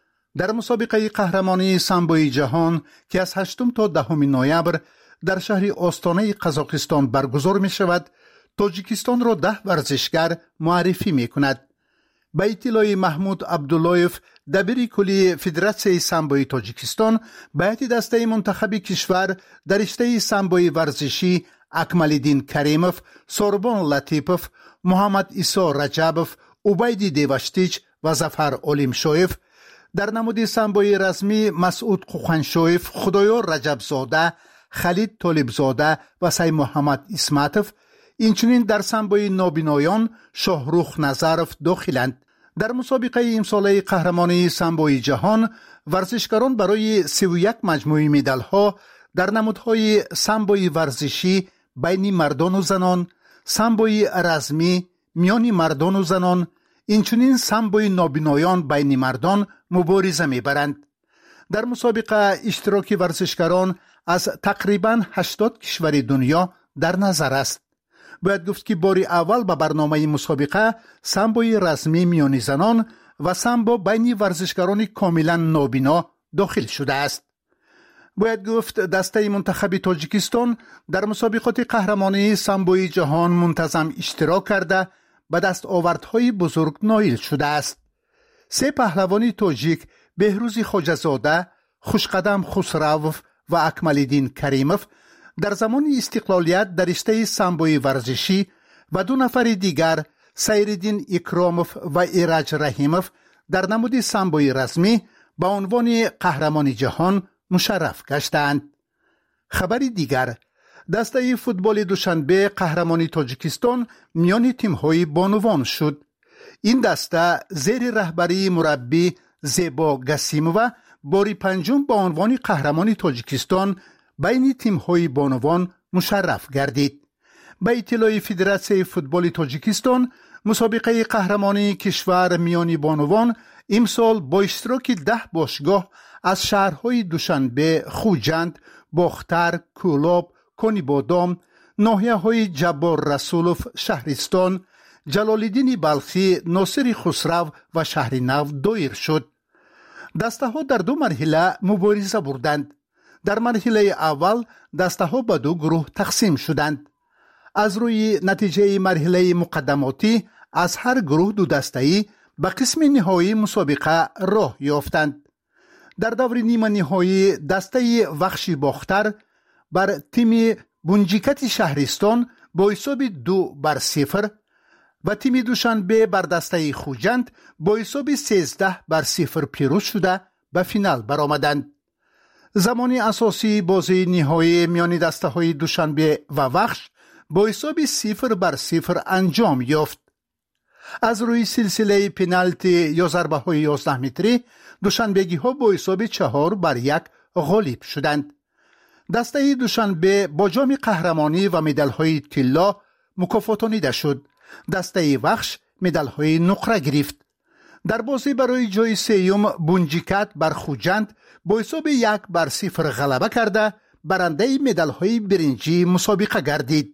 در مسابقه قهرمانی سامبوی جهان که از هشتم تا دهم نوامبر در شهر آستانه قزاقستان برگزار می شود، تاجیکستان را ده ورزشگر معرفی می کند. به اطلاع محمود عبداللهیف دبیر کلی فدراسیون سامبوی تاجیکستان، بیت دسته منتخب کشور در رشته سامبوی ورزشی اکمالدین کریموف، سوربان لطیپوف، محمد عیسی رجبوف، عبید دیوشتیچ و ظفر اولیمشویف، در نمود سامبوی رسمی مسعود قوخنشویف، خدایار رجبزاده، خالد طالبزاده و سید محمد اسمتوف، اینچنین در سامبوی نابینایان شاهروخ نظرف داخلند. در مسابقه امساله قهرمانی سامبوی جهان ورزشکاران برای سی و یک مجموعه مدال ها در نمودهای سامبوی ورزشی بین مردان و زنان، سامبوی رزمی میان مردان و زنان، اینچنین سامبوی نابینایان بین مردان مبارزه میبرند. در مسابقه اشتراک ورزشکاران از تقریباً هشتاد کشور دنیا در نظر است. باید گفت که باری اول به برنامه مسابقه سامبوی رسمی میان زنان و سامبو بین ورزشکاران کاملا نابینا داخل شده است. باید گفت دسته منتخب تاجیکستان در مسابقات قهرمانی سامبوی جهان منتظم اشتراک کرده به دستاوردهای بزرگ نائل شده است. سه پهلوان تاجیک بهروز خواجه‌زاده، خوشقدم خسروف و اکمالدین کریموف در زمان استقلالیت در رشته سامبوی ورزشی و دو نفر دیگر سیرالدین اکراموف و ایرج رحیموف در نمود سامبوی رسمی با عنوان قهرمان جهان مشرف گشتند. خبر دیگر، دسته فوتبال دوشنبه قهرمانی تاجیکستان میان تیم‌های بانوان شد. این دسته زیر رهبری مربی زیبا گسیمووا باری پنجم با عنوان قهرمان تاجیکستان بین تیم‌های بانوان مشرف گردید. به اطلاع فدراسیون فوتبال تاجیکستان، مسابقه قهرمانی کشور میانی بانوان امسال با اشتراک ده باشگاه از شهرهای دوشنبه، خوجند، باختر، کولاب، کنیبادام، ناحیه‌های جبار رسولوف، شهرستان، جلال‌الدین بلخی، ناصر خسرو و شهر نو دایر شد. دسته ها در دو مرحله مبارزه بردند. در مرحله اول دسته ها به دو گروه تقسیم شدند. از روی نتیجه مرحله مقدماتی از هر گروه دو دسته‌ای به قسم نهایی مسابقه راه یافتند. در دور نیمه نهایی دسته وخشی باختر بر تیم بونجیکت شهرستان با حساب دو بر صفر و تیم دوشنبه بر دسته خوجند با حساب سیزده بر صفر پیروز شده به فینال برآمدند. زمان اساسی بازی نهایی میان دسته های دوشنبه و وخش با حساب صفر بر صفر انجام یافت. از روی سلسله پنالتی یا ضربه های یازده متری دوشنبگی ها با حساب چهار بر یک غالب شدند. دسته دوشنبه با جام قهرمانی و مدال های طلا مکافاتانیده شد. دسته وخش مدال های نقره گرفت. در بازی برای جای سیوم بونجیکت بر خوجند با حساب یک بر صفر غلبه کرده برنده مدال های برنجی مسابقه گردید.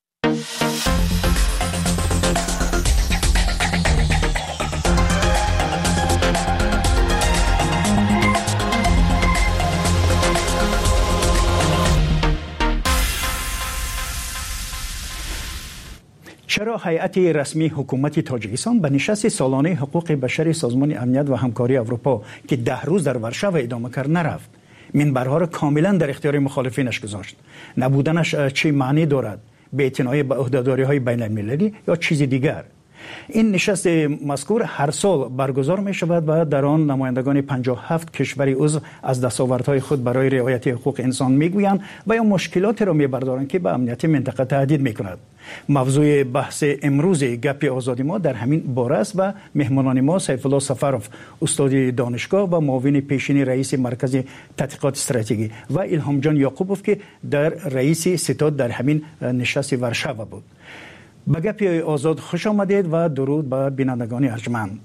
چرا هیئت رسمی حکومت تاجیکستان به نشست سالانه حقوق بشر سازمان امنیت و همکاری اروپا که ده روز در ورشو ادامه کرد نرفت؟ منبرها را کاملا در اختیار مخالفینش گذاشت. نبودنش چه معنی دارد؟ بی‌اعتنایی به عهده‌داری‌های بین المللی یا چیز دیگر؟ این نشست مذکور هر سال برگزار می شود و در آن نمایندگان پنجاه و هفت کشور عضو از دستاوردهای خود برای رعایت حقوق انسان میگویند و یا مشکلاتی را میبردارند که به امنیت منطقه تهدید میکند. موضوع بحث امروز گپ آزادی ما در همین باره است و مهمانان ما سیف الله سفروف، استاد دانشگاه و معاون پیشین رئیس مرکز تحقیقات استراتژی و الهام جان یعقوبوف که در رئیس ستاد در همین نشست ورشو بود. به گپ آزاد خوش آمدید و درود به بینندگان ارجمند.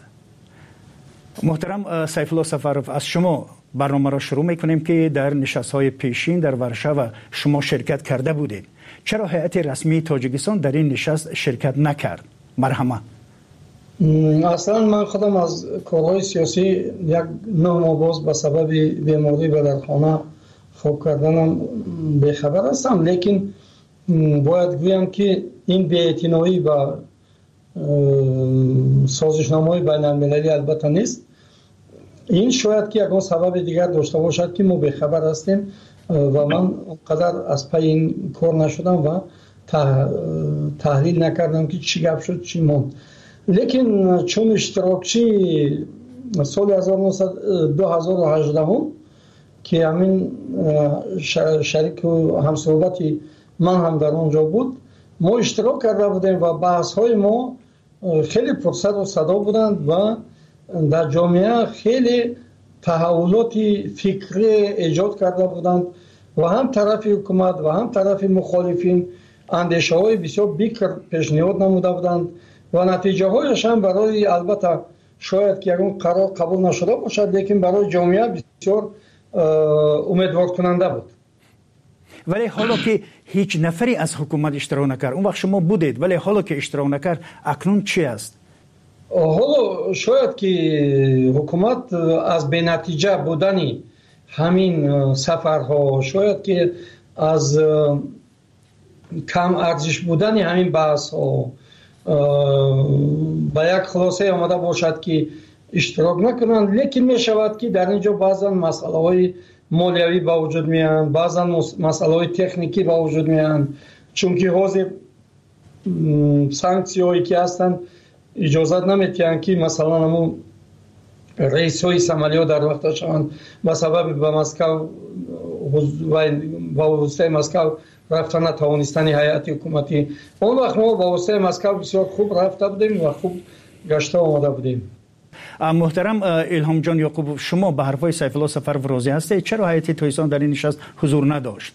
محترم سیف الله سفروف، از شما برنامه را شروع میکنیم که در نشست‌های پیشین در ورشو شما شرکت کرده بودید. چرا هیئت رسمی تاجیکستان در این نشست شرکت نکرد؟ مرحمه. اصلا من خودم از کارهای سیاسی یک نه ماه باز به سبب بیماری به در خانه خواب کردنم بیخبر هستم، لیکن باید گویم که این بی‌اعتنایی به سازشنامه‌های بین المللی البته نیست. این شاید که یک سبب دیگر داشته باشد که ما بیخبر هستیم و من اونقدر از پی این کار نشدم و تحلیل نکردم که چی گپ شد چی موند. لیکن چون اشتراکچی سال دو هزار و هجده که همین شریک و همصحبتی من هم در اونجا بود، ما اشتراک کرده بودیم و بحث های ما خیلی پرسد و صدا بودند و در جامعه خیلی تحولات فکری ایجاد کرده بودند و هم طرف حکومت و هم طرف مخالفین اندیشه های بسیار بیکر پیشنهاد نموده بودند و نتیجه هایش هم برای البته شاید که اون قرار قبول نشده باشد، لیکن برای جامعه بسیار امیدوار کننده بود. ولی حالا که هیچ نفری از حکومت اشتراک نکرد، اون وقت شما بودید، ولی حالا که اشتراک نکرد اکنون چی است؟ حالا شاید که حکومت از بی نتیجه بودنی همین سفرها، شاید که از کم ارزش بودنی همین بحث ها به یک خلاصه آمده باشد که اشتراک نکنند، لیکن می شود که در اینجا بعضا مسئله های مالیوی با وجود میان، بعضا مسئله های تکنیکی با وجود میان، چون که حاضر سانکسی هایی که هستند اجازت نمیتیند که مثلا همون رئیس های سمالیو در وقت شوند به سبب به مسکو و با واسطه مسکو رفتن نتوانستن هیئت حکومتی. اون وقت ما با واسطه مسکو بسیار خوب رفته بودیم و خوب گشته آمده بودیم. محترم الهام جان یعقوب، شما به حرفای سیف الله سفرو راضی هستید؟ چرا هیئت تویسان در این نشست حضور نداشت؟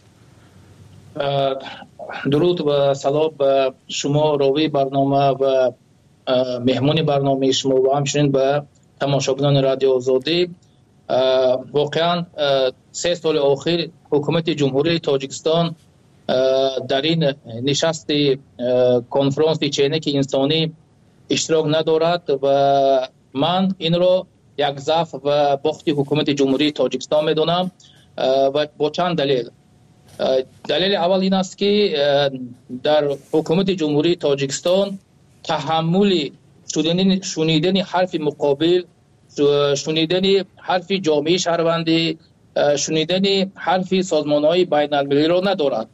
درود و سلام به شما راوی برنامه و مهمون برنامه شما و همچنین به تماشاگران رادیو آزادی. واقعا سه سال اخیر حکومت جمهوری تاجیکستان در این نشست کنفرانس چینک انسانی اشتراک ندارد و من این را یک ضعف و باخت حکومت جمهوری تاجیکستان میدونم و با چند دلیل. دلیل اول این است که در حکومت جمهوری تاجیکستان تحمل شنیدن حرف مقابل، شنیدن حرف جامعه شهروندی، شنیدن حرف سازمان‌های بین‌المللی را ندارد.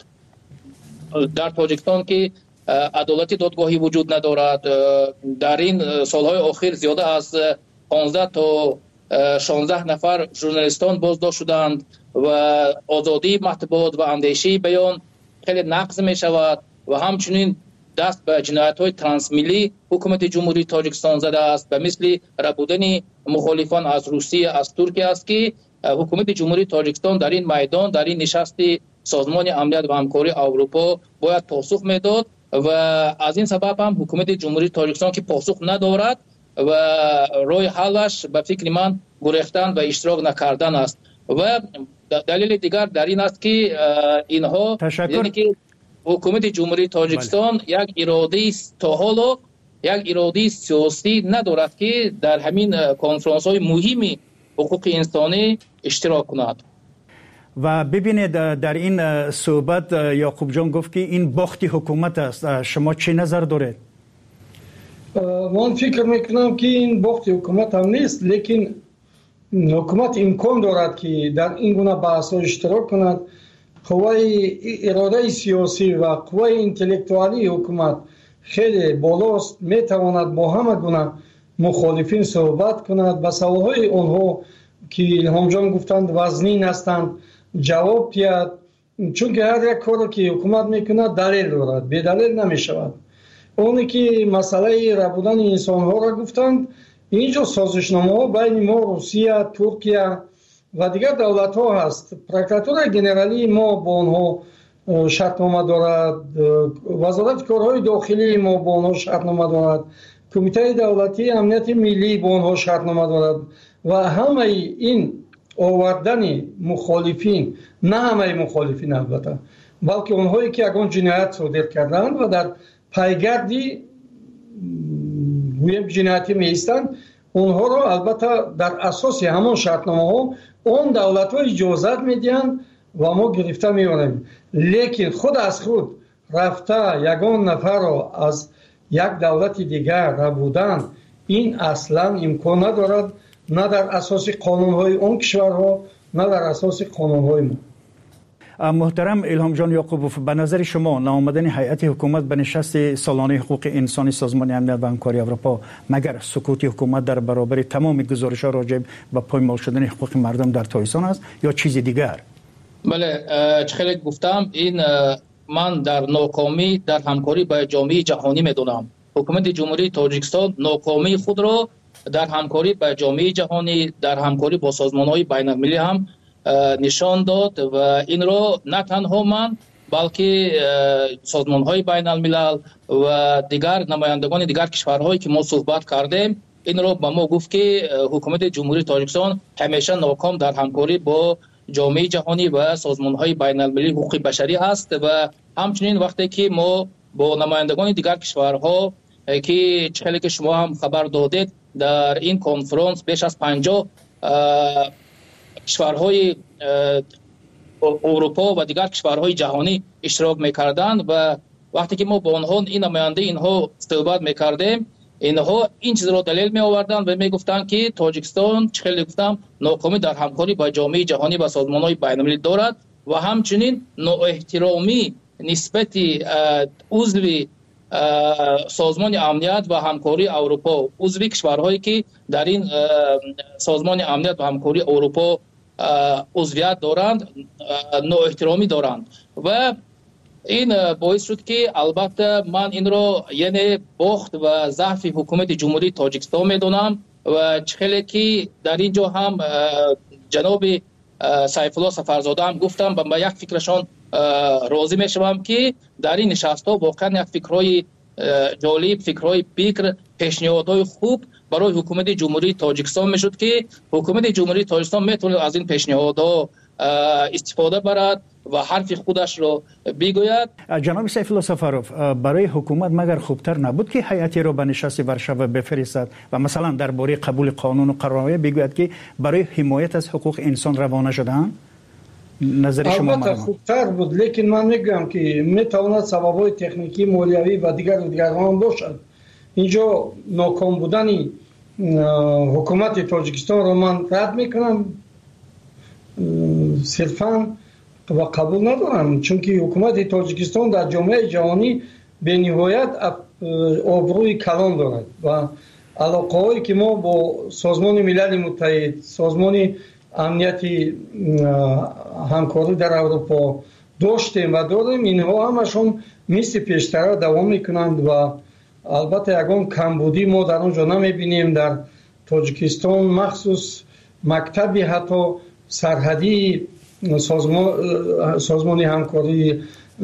در تاجیکستان که عدالت دادگاهی وجود ندارد، در این سالهای اخیر زیاده از پانزده تا شانزده نفر ژورنالیستان بازداشت شدند و آزادی مطبوعات و اندیشه بیان خیلی نقض می شود و همچنین دست به جنایت‌های ترانسمیلی حکومت جمهوری تاجیکستان زده است، به مثل ربودن مخالفان از روسیه، از ترکیه است که حکومت جمهوری تاجیکستان در این میدان، در این نشست سازمان امنیت و همکاری اروپا باید پاسخ میداد و از این سبب هم حکومت جمهوری تاجیکستان که پاسخ ندارد و راه حلش به فکر من گریختن و اشتراک نکردن است. و دلیل دیگر در این است که اینها یعنی که حکومت جمهوری تاجیکستان بله. یک اراده تا حالا یک اراده سیاسی ندارد که در همین کنفرانس های مهمی حقوق انسانی اشتراک کند. و ببینید در این صحبت یعقوب جان گفت که این باخت حکومت است. شما چه نظر دارید؟ من فکر میکنم که این باخت حکومت هم نیست، لیکن حکومت امکان دارد که در این گونه بحث ها اشتراک کند. قوای اراده سیاسی و قوای انتلکتوالی حکومت خیلی بالاست، میتواند با همه گونه مخالفین صحبت کند. به سوالهای آنها که الهام جان گفتند وزنین هستند جواب دهد، چون که هر یک کاری که حکومت میکند دلیل دارد، بی دلیل نمیشود. اونی که مسئله ربودن انسان ها را گفتند، اینجا سازشنامه ها بین ما، روسیه، ترکیه و دیگر دولت ها هست. پروکراتور گنرالی ما با آنها شرطنامه دارد، وزارت کارهای داخلی ما با آنها شرطنامه دارد، کمیته دولتی امنیت ملی با آنها شرطنامه دارد و همه این آوردن مخالفین، نه همه مخالفین البته، بلکه اونهایی که اگون جنایت صادر کردند و در پیگردی گویم جنایتی میستند، اونها را البته در اساس همان شرطنامه ها اون دولت ها اجازت میدهند و ما گرفته میبریم. لیکن خود از خود رفته یگان نفر را از یک دولت دیگر ربودن، این اصلا امکان ندارد، نه در اساس قانون های اون کشورها نه در اساس قانون های ما. محترم الهام جان یعقوبوف، به نظر شما ناآمدن هیئت حکومت به نشست سالانه حقوق انسانی سازمان امنیت و همکاری اروپا مگر سکوت حکومت در برابر تمام گزارش‌ها راجع به پایمال شدن حقوق مردم در تایسان است یا چیز دیگر؟ بله، خیلی گفتم این من در ناکامی در همکاری با جامعه جهانی میدونم. حکومت جمهوری تاجیکستان ناکامی خود را در همکاری با جامعه جهانی، در همکاری با سازمان‌های بین‌المللی هم نشان داد و این را نه تنها من بلکه سازمان‌های بین‌الملل و دیگر نمایندگان دیگر کشورهایی که ما صحبت کردیم این را به ما گفت که حکومت جمهوری تاجیکستان همیشه ناکام در همکاری با جامعه جهانی و سازمان‌های بین‌المللی حقوق بشری است و همچنین وقتی که ما با نمایندگان دیگر کشورها که چخیلی که شما هم خبر دادید در این کنفرانس بیش از پنجاه کشورهای اروپا و دیگر کشورهای جهانی اشتراک میکردند و وقتی که ما با آنها این نماینده اینها صحبت میکردیم، اینها این چیز را دلیل می آوردند و میگفتند که تاجیکستان چخیلی گفتم ناکامی در همکاری با جامعه جهانی و سازمان‌های بین‌المللی دارد و همچنین نااحترامی نسبت عضو سازمان امنیت و همکاری اروپا، عضو کشورهایی که در این سازمان امنیت و همکاری اروپا عضویت دارند، نااحترامی دارند و این باعث شد که البته من این رو یعنی باخت و ضعف حکومت جمهوری تاجیکستان میدونم و خیلی که در اینجا هم جناب سیف الله سفرزاده هم گفتم با یک فکرشان راضی میشم که در این نشست ها واقعا یک فکرهای جالب، فکرهای بکر، پیشنهادهای خوب برای حکومت جمهوری تاجیکستان میشد که حکومت جمهوری تاجیکستان میتونه از این پیشنهادها استفاده برد و حرف خودش رو بگوید. جناب سیف الله سفروف، برای حکومت مگر خوبتر نبود که هیئتی را به نشست ورشو بفرستد و مثلا درباره قبول قانون و قرارنامه بگوید که برای حمایت از حقوق انسان روانه شدند؟ نظر شما؟ البته خوبتر بود، لیکن من میگم که میتواند سبب‌های تکنیکی، مالیوی و دیگر و دیگر هم باشد. اینجا ناکام بودن حکومت تاجیکستان را من رد میکنم، صرفاً و قبول ندارم، چون که حکومت تاجیکستان در جامعه جهانی به نهایت آبروی کلان دارد و علاقه هایی که ما با سازمان ملل متحد، سازمان امنیتی همکاری در اروپا داشتیم و داریم، اینها همشون مثل پیشتر دوام میکنند و البته یکان کمبودی ما در اونجا نمیبینیم. در تاجیکستان مخصوص مکتبی حتی سرحدی سازمان سازمان همکاری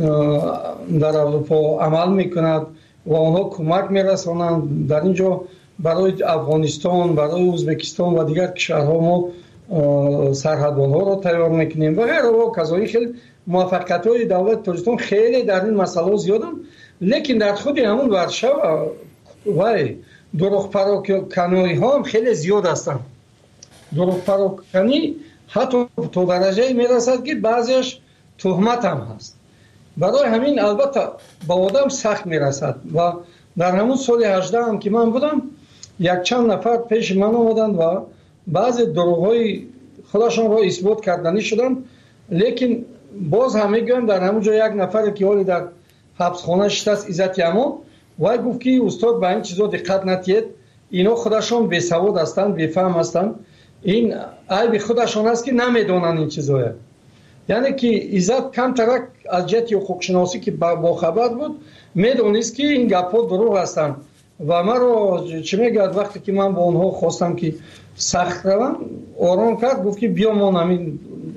در اروپا عمل میکند و آنها کمک میرسانند. در اینجا برای افغانستان، برای ازبکستان و دیگر کشورها ما سرحدبان‌ها را تیار میکنیم و غیره و کذایی. خیلی موفقیت های دولت تاجیکستان خیلی در این مسئله زیادن، لیکن در خود همون ورشو و دروغ پراکنی ها هم خیلی زیاد هستند. دروغ پراکنی حتی تو درجه میرسد که بعضیش تهمت هم هست. برای همین البته با آدم سخت میرسد و در همون سال هجده هم که من بودم یک چند نفر پیش من آمدند و بعضی دروغ‌های خودشان را اثبات کردنی شدن، لیکن باز همه گویم در همون جا یک نفر که حالی در حبسخانه شده عزت امان و گفت که استاد به این چیزا دقت نتید، اینا خودشان بی سواد هستند، بی فهم هستند، این عیب خودشان است که نمیدونن این چیزا. یعنی که عزت کم ترک از جهت حقوق شناسی که با خبر بود میدونست که این گپ‌ها دروغ هستند و من رو چه میگه وقتی که من با اونها خواستم که سخت روم آرام کرد، گفت که بیا ما نمین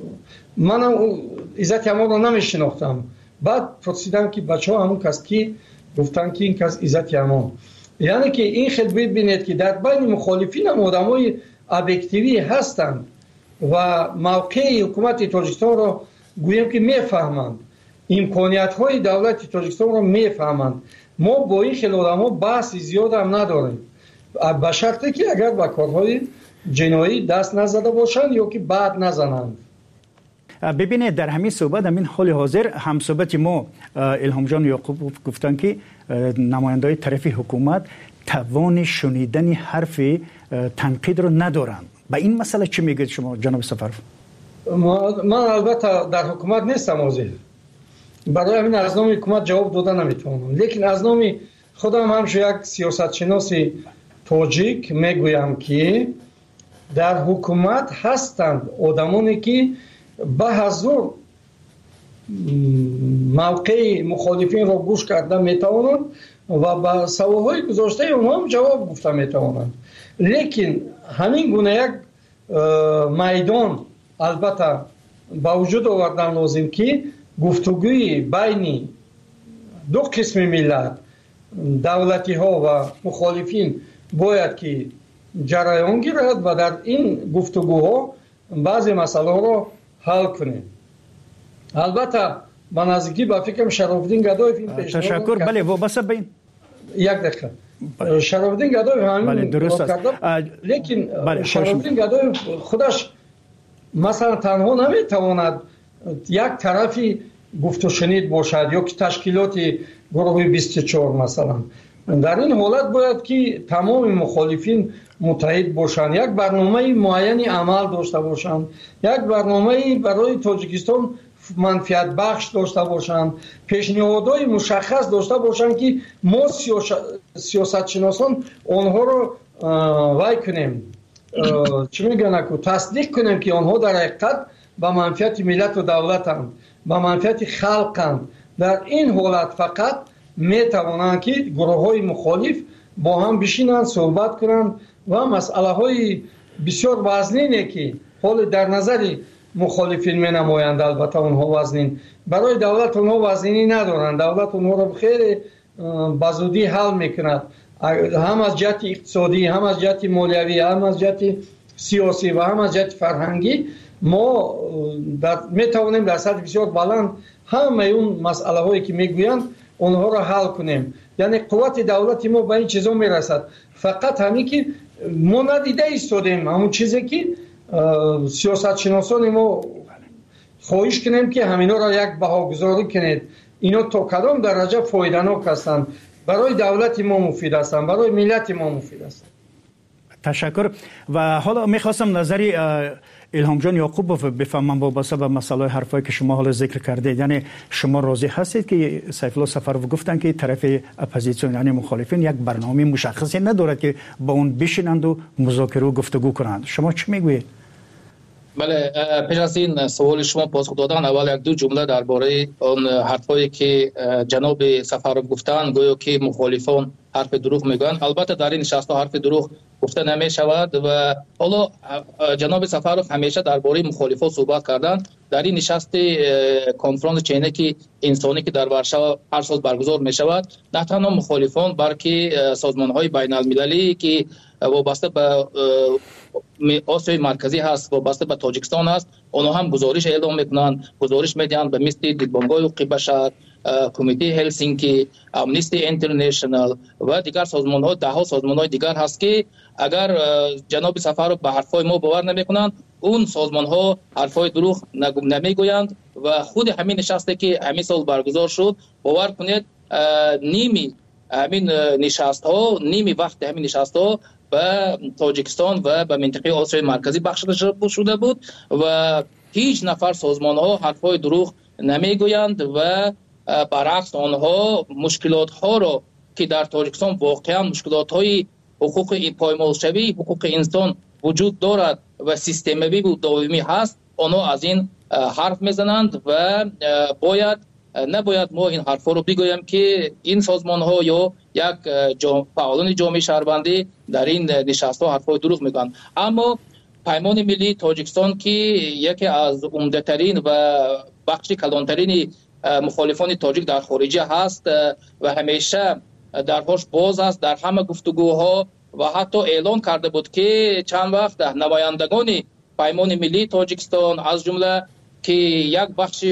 من عزت امان رو نمیشناختم. بعد پرسیدم که بچه ها همون کس کی؟ گفتن که این کس عزت امان. یعنی که این خیلی ببینید که در بین مخالفین هم آدم های ابیکتیوی هستند و موقع حکومت تاجیکستان رو گویم که میفهمند، امکانیت های دولت تاجیکستان رو میفهمند. ما با این خیلی آدم ها بحث زیاد هم نداریم، به شرطی که اگر به کارهای جنایی دست نزده باشند یا که بعد نزنند. ببینید در همین صحبت، همین حال حاضر هم صحبت ما الهام جان یعقوب گفتن که نماینده‌های طرف حکومت توان شنیدن حرف تنقید رو ندارند. به این مسئله چی میگید شما جناب سفروف؟ من البته در حکومت نیستم حاضر، برای همین از نام حکومت جواب دادن نمیتونم، لیکن از نام خودم هم یک سیاست شناس تاجیک میگویم که در حکومت هستند آدمانی که به حضور موقع مخالفین را گوش کرده میتوانند و به سوالهای گذاشته اونها هم جواب گفته میتوانند، لیکن همین گونه یک میدان البته با وجود آوردن لازم که گفتگوی بین دو قسم ملت، دولتی ها و مخالفین باید که جریان گیرد و در این گفتگوها بعضی مسئله را حل کنیم. البته به نزدیکی به فکرم شرافالدین گدایف این پیشنهاد تشکر. بله وابسته به این یک دقیقه شرافالدین گدایف همین بله درست است، لیکن بله شرافالدین گدایف خودش مثلا تنها نمیتواند یک طرفی گفت و شنید باشد یا که تشکیلات گروه بیست و چهار مثلا. در این حالت باید که تمام مخالفین متحد باشند، یک برنامه معینی عمل داشته باشند، یک برنامه برای تاجیکستان منفعت بخش داشته باشند، پیشنهادهای مشخص داشته باشند که ما سیاست شناسان آنها رو وای کنیم، چی میگن که تصدیق کنیم که آنها در حقیقت به منفعت ملت و دولتند، به منفعت خلقند، در این حالت فقط میتوانند که گروه های مخالف با هم بشینند صحبت کنند و مسئله های بسیار وزنینه که حال در نظر مخالفین می نمایند. البته اونها وزنین برای دولت اونها وزنینی ندارند. دولت اونها را خیلی بزودی حل میکند، هم از جهت اقتصادی، هم از جهت مالیوی، هم از جهت سیاسی و هم از جهت فرهنگی. ما می توانیم در سطح بسیار بلند همه اون مسئله هایی که میگویند اونها را حل کنیم. یعنی قوت دولت ما به این چیزا میرسد. فقط همین که ما ندیده ایستادیم همون چیزی که سیاست شناسان ما خواهش کنیم که همینا را یک بهاگذاری کنید. اینا تا کدام درجه فایده‌ناک هستند، برای دولت ما مفید هستند، برای ملت ما مفید هستند. تشکر. و حالا میخواستم نظری الهام جان یعقوب بفهمم وابسته به مسئله حرفایی که شما حالا ذکر کردید. یعنی شما راضی هستید که سیف الله سفرов گفتن که طرف اپوزیسیون یعنی مخالفین یک برنامه مشخصی ندارد که با اون بشینند و مذاکره و گفتگو کنند؟ شما چی میگویید؟ بله، پیش از این سوال شما پاسخ دادن، اول یک دو جمله درباره اون حرفایی که جناب سفرов گفتن گویا که مخالفان حرف دروغ میگن. البته در این نشست حرف دروغ گفته نمی شود و حالا جناب سفرov همیشه درباره مخالفان صحبت کردن. در این نشست کنفرانس چینکی انسانی که در ورشو هر سال برگزار می شود، نه تنها مخالفان بلکه سازمان های بین المللی که وابسته به آسیای مرکزی هست، وابسته به تاجیکستان هست، اونها هم گزارش اعلام میکنن، گزارش میدن به مثل دیدبانگاه حقوق بشر، کمیته هلسینکی، امنیستی اینترنشنال و دیگر سازمان ها، ده ها سازمان های دیگر هست که اگر جناب سفرov به حرفای ما باور نمیکنند، اون سازمان ها حرفای دروغ نمیگویند. و خود همین نشسته که همین سال برگزار شد، باور کنید نیمی همین نشست ها نیمی وقت همین نشست ها به تاجیکستان و به منطقه آسیای مرکزی بخشیده شده بود و هیچ نفر سازمان ها حرفای دروغ نمیگویند و برعکس آنها مشکلات ها را که در تاجیکستان واقعا مشکلات های حقوق پایمالشوی حقوق انسان وجود دارد و سیستمی و دائمی هست، آنها از این حرف میزنند و باید نباید ما این حرفا رو بگویم که این سازمان ها یا یک فعالان جامعه شهروندی در این نشست ها حرفای دروغ میگن. اما پیمان ملی تاجیکستان که یکی از عمده ترین و بخش کلانترین مخالفان تاجیک در خارجه هست و همیشه درهاش باز است در همه گفتگوها و حتی اعلان کرده بود که چند وقت نمایندگان پیمان ملی تاجیکستان از جمله که یک بخش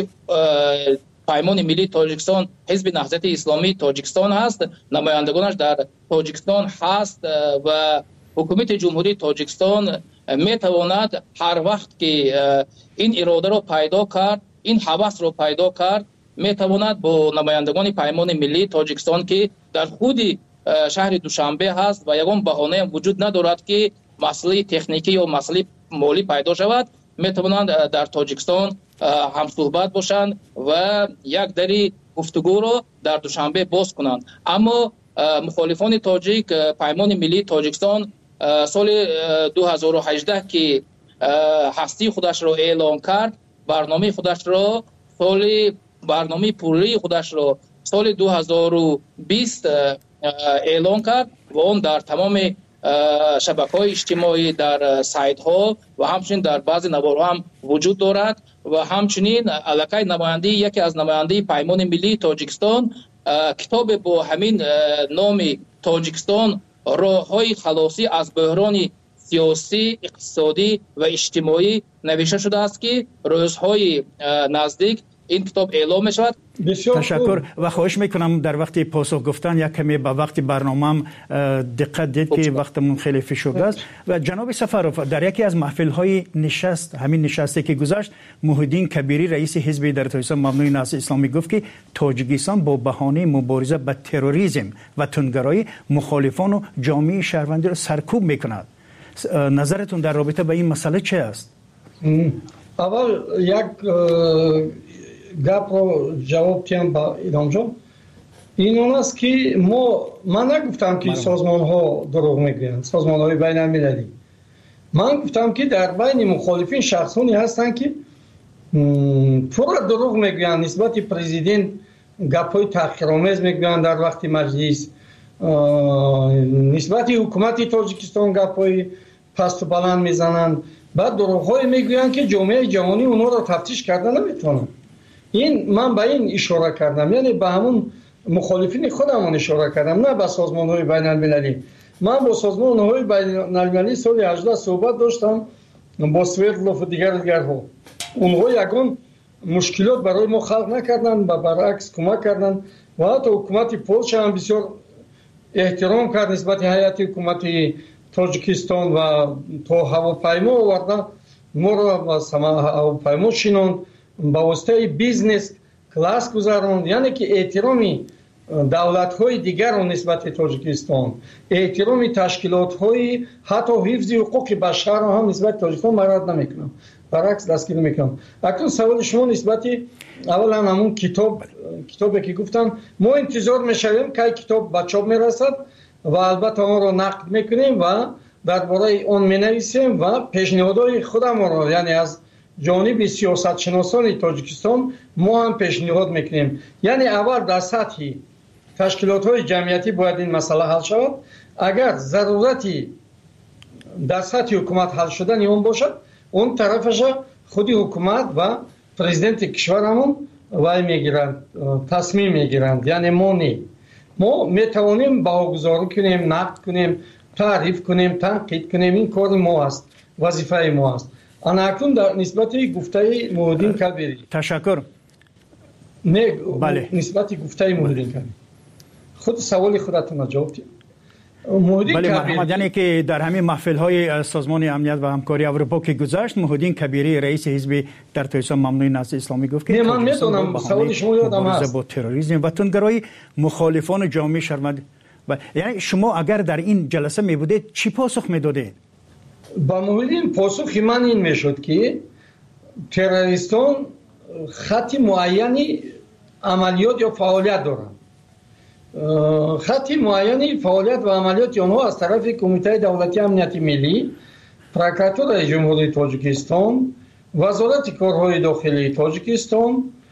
پیمان ملی تاجیکستان حزب نهضت اسلامی تاجیکستان هست، نمایندگانش در تاجیکستان هست و حکومت جمهوری تاجیکستان میتواند هر وقت که این اراده رو پیدا کرد، این هوس رو پیدا کرد، میتواند با نمایندگان پیمان ملی تاجیکستان که در خود شهر دوشنبه هست و یگان بهانه هم وجود ندارد که مسئله تکنیکی یا مسئله مالی پیدا شود، میتوانند در تاجیکستان هم صحبت باشند و یک دری گفتگو را در دوشنبه باز کنند. اما مخالفان تاجیک پیمان ملی تاجیکستان سال دو هزار و هجده که هستی خودش را اعلام کرد، برنامه خودش را سال برنامه پوری خودش را سال دو هزار و بیست اعلام کرد و اون در تمام شبکه‌های اجتماعی، در سایت ها و همچنین در بعضی نوارها هم وجود دارد و همچنین علاقه نماینده یکی از نماینده پیمان ملی تاجیکستان کتاب با همین نام تاجیکستان راه‌های خلاصی از بحران سیاسی، اقتصادی و اجتماعی نوشته شده است که روزهای نزدیک این کتاب اعلام شود. تشکر و خواهش میکنم در وقت پاسخ گفتن یک کمی به وقت برنامه‌ام دقت دید که وقتمون خیلی فشرده است. و جناب سفرov در یکی از محفل‌های نشست، همین نشستی که گذشت، محیدین کبیری رئیس حزب در تاجیکستان مبنای نهضت اسلامی گفت که تاجیکستان با بهانه مبارزه با تروریسم و تندگرایی مخالفان و جامعه شهروندی را سرکوب میکند. نظرتون در رابطه با این مسئله چه است؟ اول یک گپ رو جواب تیم با ایدام جان. این اون است که ما من نگفتم که سازمان ها دروغ میگویند، سازمان های بین المللی. من گفتم که در بین مخالفین شخصانی هستند که پر دروغ میگویند نسبت پرزیدنت гапҳои таҳқиромез мегӯянд дар вақти маҷлис, нисбати ҳукумати тоҷикистон гапҳои пасту баланд мезананд, баъд дурӯғҳое мегӯянд ки ҷомеаи ҷаҳонӣ онҳоро тафтиш карда наметавонад. ин ман ба ин ишора кардам, яъне ба ҳамун мухолифини худамон ишора кардам, на ба созмонҳои байналмилалӣ. ман бо созмонҳои байналмилалӣ соли ҳаждаҳ суҳбат доштам, бо Свердлов ва дигар дигарҳо. онҳо ягон мушкилот барои мо халқ накарданд, ба баръакс кӯмак карданд ва ҳатто ҳукумати Полша ҳам бисёр эҳтиром кард нисбати ҳайати ҳукумати Тоҷикистон ва то ҳавопаймо оварда моро ба ҳавопаймо шинонд, ба воситаи бизнес класс гузаронд, яъне ки эҳтироми давлатҳои дигарро нисбати Тоҷикистон, эҳтироми ташкилотҳои ҳатто ҳифзи ҳуқуқи башарро ҳам нисбати Тоҷикистон ман рад намекунам, баръакс дастгирӣ мекунам. акнун саволи шумо нисбати аввалан ҳамун китоб китобе ки гуфтам, мо интизор мешавем кай китоб ба чоп мерасад ва албатта онро нақд мекунем ва дар бораи он менависем ва пешниҳодҳои худамонро, яъне аз ҷониби сиёсатшиносони Тоҷикистон мо ҳам пешниҳод мекунем. яъне аввал дар сатҳи ташкилотҳои ҷамъиятӣ бояд ин масъала ҳал шавад. агар зарурати дар сатҳи ҳукумат ҳал шудани он бошад, он тарафаша худи ҳукумат ва президенти кишварамон вай мегиранд, тасмим мегиранд, яъне мо не. мо метавонем баҳогузорӣ кунем, нақд кунем, таъриф кунем, танқид кунем, ин кори мо аст, вазифаи мо аст. ана акнун дар нисбати гуфтаи Муҳиддин Кабирӣ. ташаккур. не нисбати гуфтаи Муҳиддин Кабирӣ худ саволи худатонро ҷавоб диҳед. بله محمد، یعنی که در همه محفل‌های سازمان امنیت و همکاری اروپا که گذشت، محمدین کبیری رئیس حزب در تاجیکستان ممنوع نهضت اسلامی گفت که من میدونم سوال شما یادم هست با تروریسم و تندگرایی مخالفان جامعه شرمنده. یعنی شما اگر در این جلسه می بودید چی پاسخ میدادید؟ با محمدین پاسخی من این میشد که تروریستان خط معینی عملیات یا فعالیت دارند. خطی معینی فعالیت و عملیات آنها از طرف کمیته دولتی امنیت ملی، پروکراتورای جمهوری تاجیکستان، وزارت کارهای داخلی تاجیکستان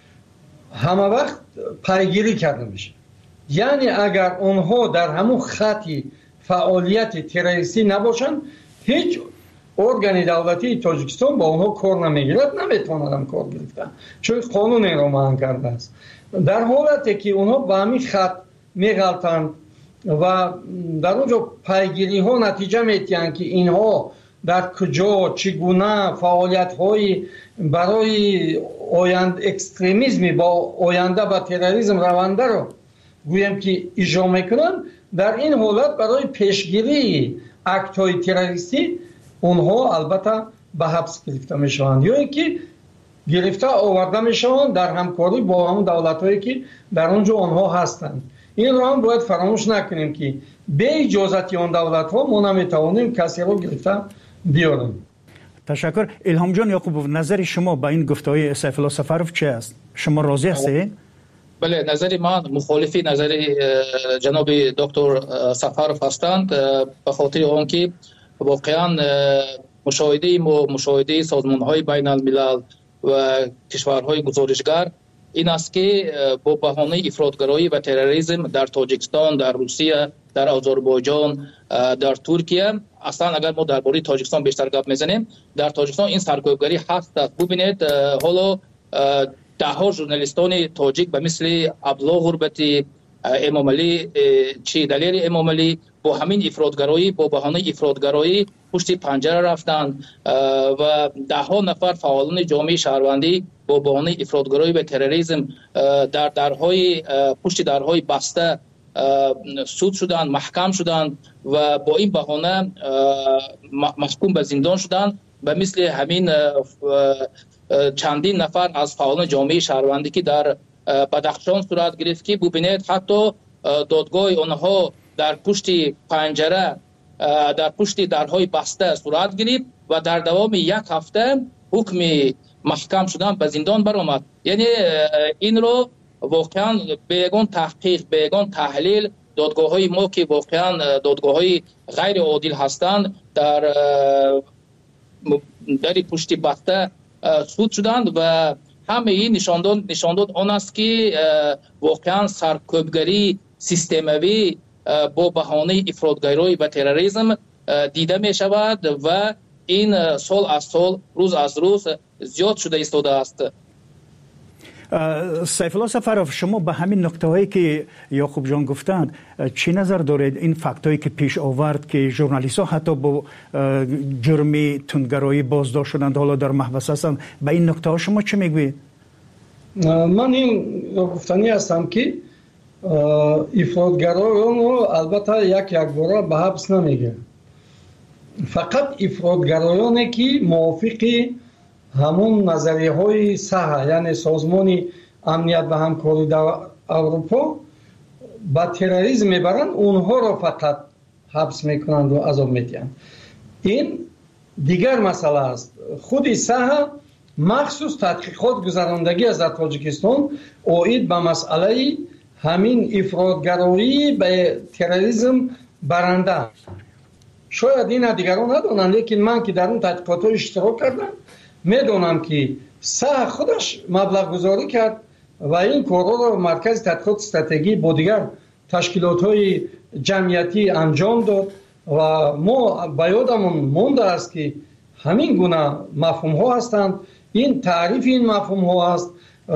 همه وقت پیگیری کرده میشه. یعنی اگر آنها در همون خطی فعالیت تروریستی نباشند، هیچ ارگان دولتی تاجیکستان با آنها کار نمیگیرد، نمیتواند هم کار گرفتن، چون قانون این را منع کرده است. در حالتی که آنها با همین خط میغلطند و در اونجا پیگیری ها نتیجه میتیند که اینها در کجا چگونه فعالیت های برای آیند اکستریمیزمی با آینده با تروریسم رونده رو گویم که اجرا میکنند، در این حالت برای پیشگیری اکت های تروریستی اونها البته به حبس گرفته میشوند یا اینکه گرفته آورده میشوند در همکاری با همون دولت هایی که در اونجا آنها هستند. این رو هم باید فراموش نکنیم که به اجازت آن دولت ها ما نمیتوانیم کسی رو گرفته بیاریم. تشکر. الهام جان یعقوبوف، نظر شما با این گفته‌های سیف الله سفرов چه است؟ شما راضی هستید؟ بله، نظر من مخالفی نظر جناب دکتر سفرов هستند، به خاطر آنکه واقعا مشاهده ما مشاهده سازمان‌های بین الملل و کشورهای گزارشگر این است که با بهانه افراطگرایی و تروریسم در تاجیکستان، در روسیه، در آذربایجان، در ترکیه، اصلا اگر ما درباره تاجیکستان بیشتر گپ میزنیم، در تاجیکستان این سرکوبگری هست. ببینید حالا ده ها ژورنالیستان تاجیک به مثل عبدالله غربتی، امام علی چی دلیر امام علی با همین افراطگرایی، با بهانه افراطگرایی پشت پنجره رفتند و ده ها نفر فعالان جامعه شهروندی با بهانه افراطگرایی و تروریسم در درهای پشت درهای بسته سود شدند، محکم شدند و با این بهانه محکوم به زندان شدند. به مثل همین چندین نفر از فعالان جامعه شهروندی که در بدخشان صورت گرفت که ببینید حتی دادگاه آنها در پشت پنجره، در پشت درهای بسته صورت گرفت و در دوام یک هفته حکم محکم شدن به زندان برآمد. یعنی این رو واقعا به یگان تحقیق، به یگان تحلیل دادگاه های ما که واقعا دادگاه های غیر عادل هستند در در پشت بسته سود شدند و همه این نشان داد نشان داد آن است که واقعا سرکوبگری سیستموی با بهانه افراطگرایی و تروریسم دیده می شود و این سال از سال روز از روز زیاد شده ایستاده است. سیف الله سفرов شما به همین نکته هایی که یعقوب جان گفتند چی نظر دارید؟ این فکت هایی که پیش آورد که ژورنالیست ها حتی با جرم تندگرایی بازداشت شدند حالا در محبس هستند، به این نکته ها شما چی میگویید؟ من این گفتنی هستم که افراطگرایان البته یک یک بار به حبس نمیگه، فقط افراطگرایانی که موافق همون نظریه های صحه یعنی سازمان امنیت و همکاری در اروپا با تروریسم میبرند اونها را فقط حبس میکنند و عذاب میدهند. این دیگر مسئله است. خود صحه مخصوص تحقیقات گذراندگی از در تاجیکستان اوید به مسئله همین افراطگرایی به تروریسم برنده. شاید این دیگران ندانند، لیکن من که در اون تحقیقات اشتراک کردم میدونم که صح خودش مبلغ گذاری کرد و این کارها را مرکز تحقیقات استراتژی با دیگر تشکیلات های جمعیتی انجام داد و ما به یادمون مونده است که همین گونه مفهوم ها هستند. این تعریف این مفهوم ها است،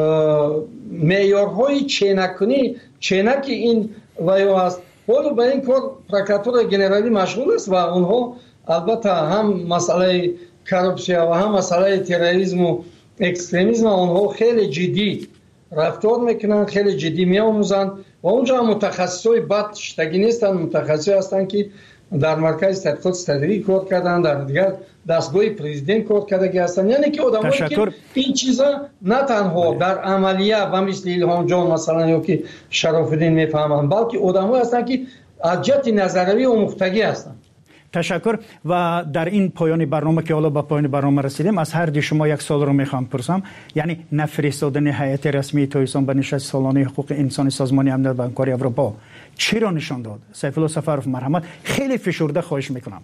معیارهای چینکنی چینک این ویو است. حالا به این کار پروکراتور گنرالی مشغول است و اونها البته هم مسئله کارپسیا و هم مسئله تروریسم و اکستریمیسم اونها خیلی جدی رفتار میکنن، خیلی جدی میآموزند و اونجا متخصصای بد شتگی نیستن، متخصصی هستند که در مرکز تحقیقات استراتژی کار کردن، در دیگر دستگاه پرزیدنت کار کردگی هستند. یعنی که آدمایی که این چیزا نه تنها در عملیه و مثل الهام جان مثلا یا که شرف الدین میفهمند، بلکه آدمایی هستند که از جهت نظروی و مختگی هستند. تشکر. و در این پایان برنامه که حالا به پایان برنامه رسیدیم، از هر دی شما یک سوال رو میخوام پرسم، یعنی نفرستادن هیئت رسمی تاجیکستان به نشست سالانه حقوق انسان سازمان امنیت و همکاری اروپا چی را نشان داد؟ سیف الله سفرov مرحمت خیلی فشرده خواهش میکنم.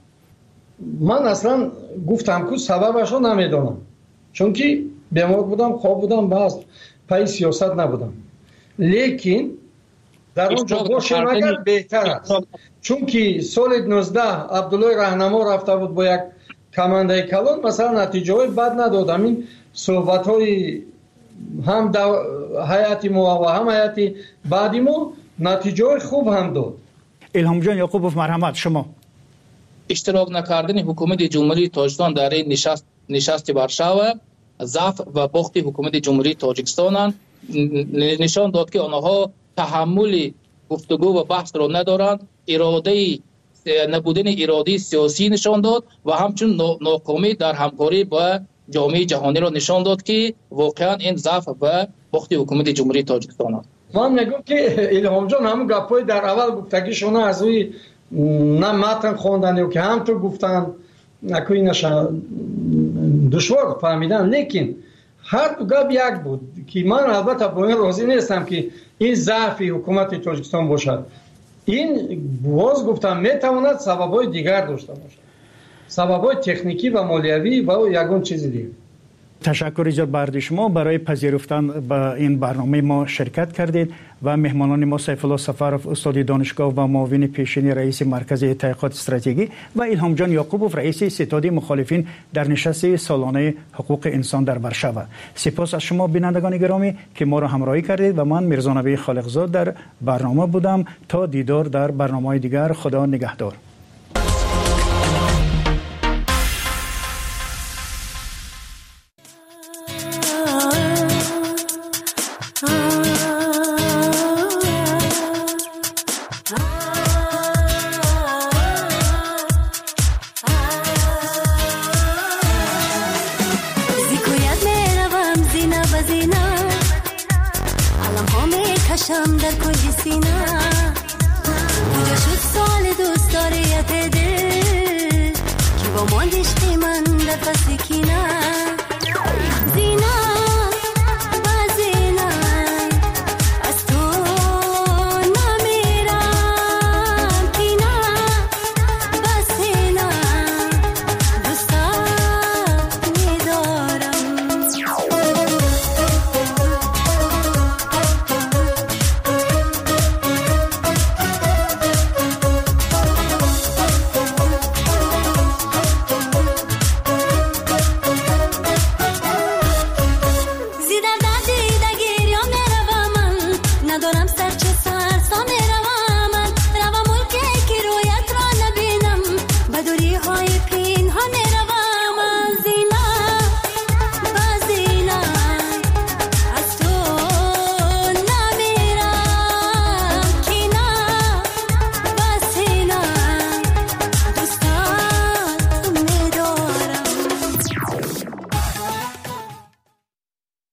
من اصلا گفتم که سببش رو نمیدونم، چون که بیمار بودم، خواب بودم، باز پای سیاست نبودم، لیکن در اونجا باشه مگر بهتر است. چون که سال نوزده عبدالله رهنما رفته بود با یک کمانده کلان، مثلا نتیجه های بد نداد. همین صحبت های هم حیاتی ما و هم حیاتی بعدی ما نتیجه های خوب هم داد. الهام جان یعقوبوف مرحمت شما. اشتراک نکردن حکومت جمهوری تاجیکستان در این نشست نشست ورشاو ضعف و باخت حکومت جمهوری تاجیکستان نشان داد که آنها تحمل گفتگو و بحث را ندارند. اراده نبودن اراده سیاسی نشان داد و همچنین ناکامی در همکاری با جامعه جهانی را نشان داد که واقعا این ضعف و باخت حکومت جمهوری تاجیکستان است. من میگم که الهام جان همون گپای در اول گفتگیشون از روی نه متن خواندن که هم تو گفتن نکوی نشان دشوار فهمیدن، لیکن هر دو گپ یک بود که من البته با این راضی نیستم که این ضعف حکومت تاجیکستان باشد. این باز گفتم میتواند سبب‌های دیگر داشته باشد، سبب‌های تکنیکی و مالیوی و یگان چیز دیگر. تشکر ایجاد بر شما برای پذیرفتن به این برنامه ما شرکت کردید و مهمانان ما سیف الله سفرov استاد دانشگاه و معاون پیشین رئیس مرکز تحقیقات استراتژی و الهام جان یعقوبوف رئیس ستاد مخالفین در نشست سالانه حقوق انسان در ورشاو. سپاس از شما بینندگان گرامی که ما را همراهی کردید و من میرزا نبی خالقزاد در برنامه بودم. تا دیدار در برنامه‌های دیگر، خدا نگهدار. کشم در کل سینا کجا شد سال دوست داره دل که با ماندشتی من در پس کینا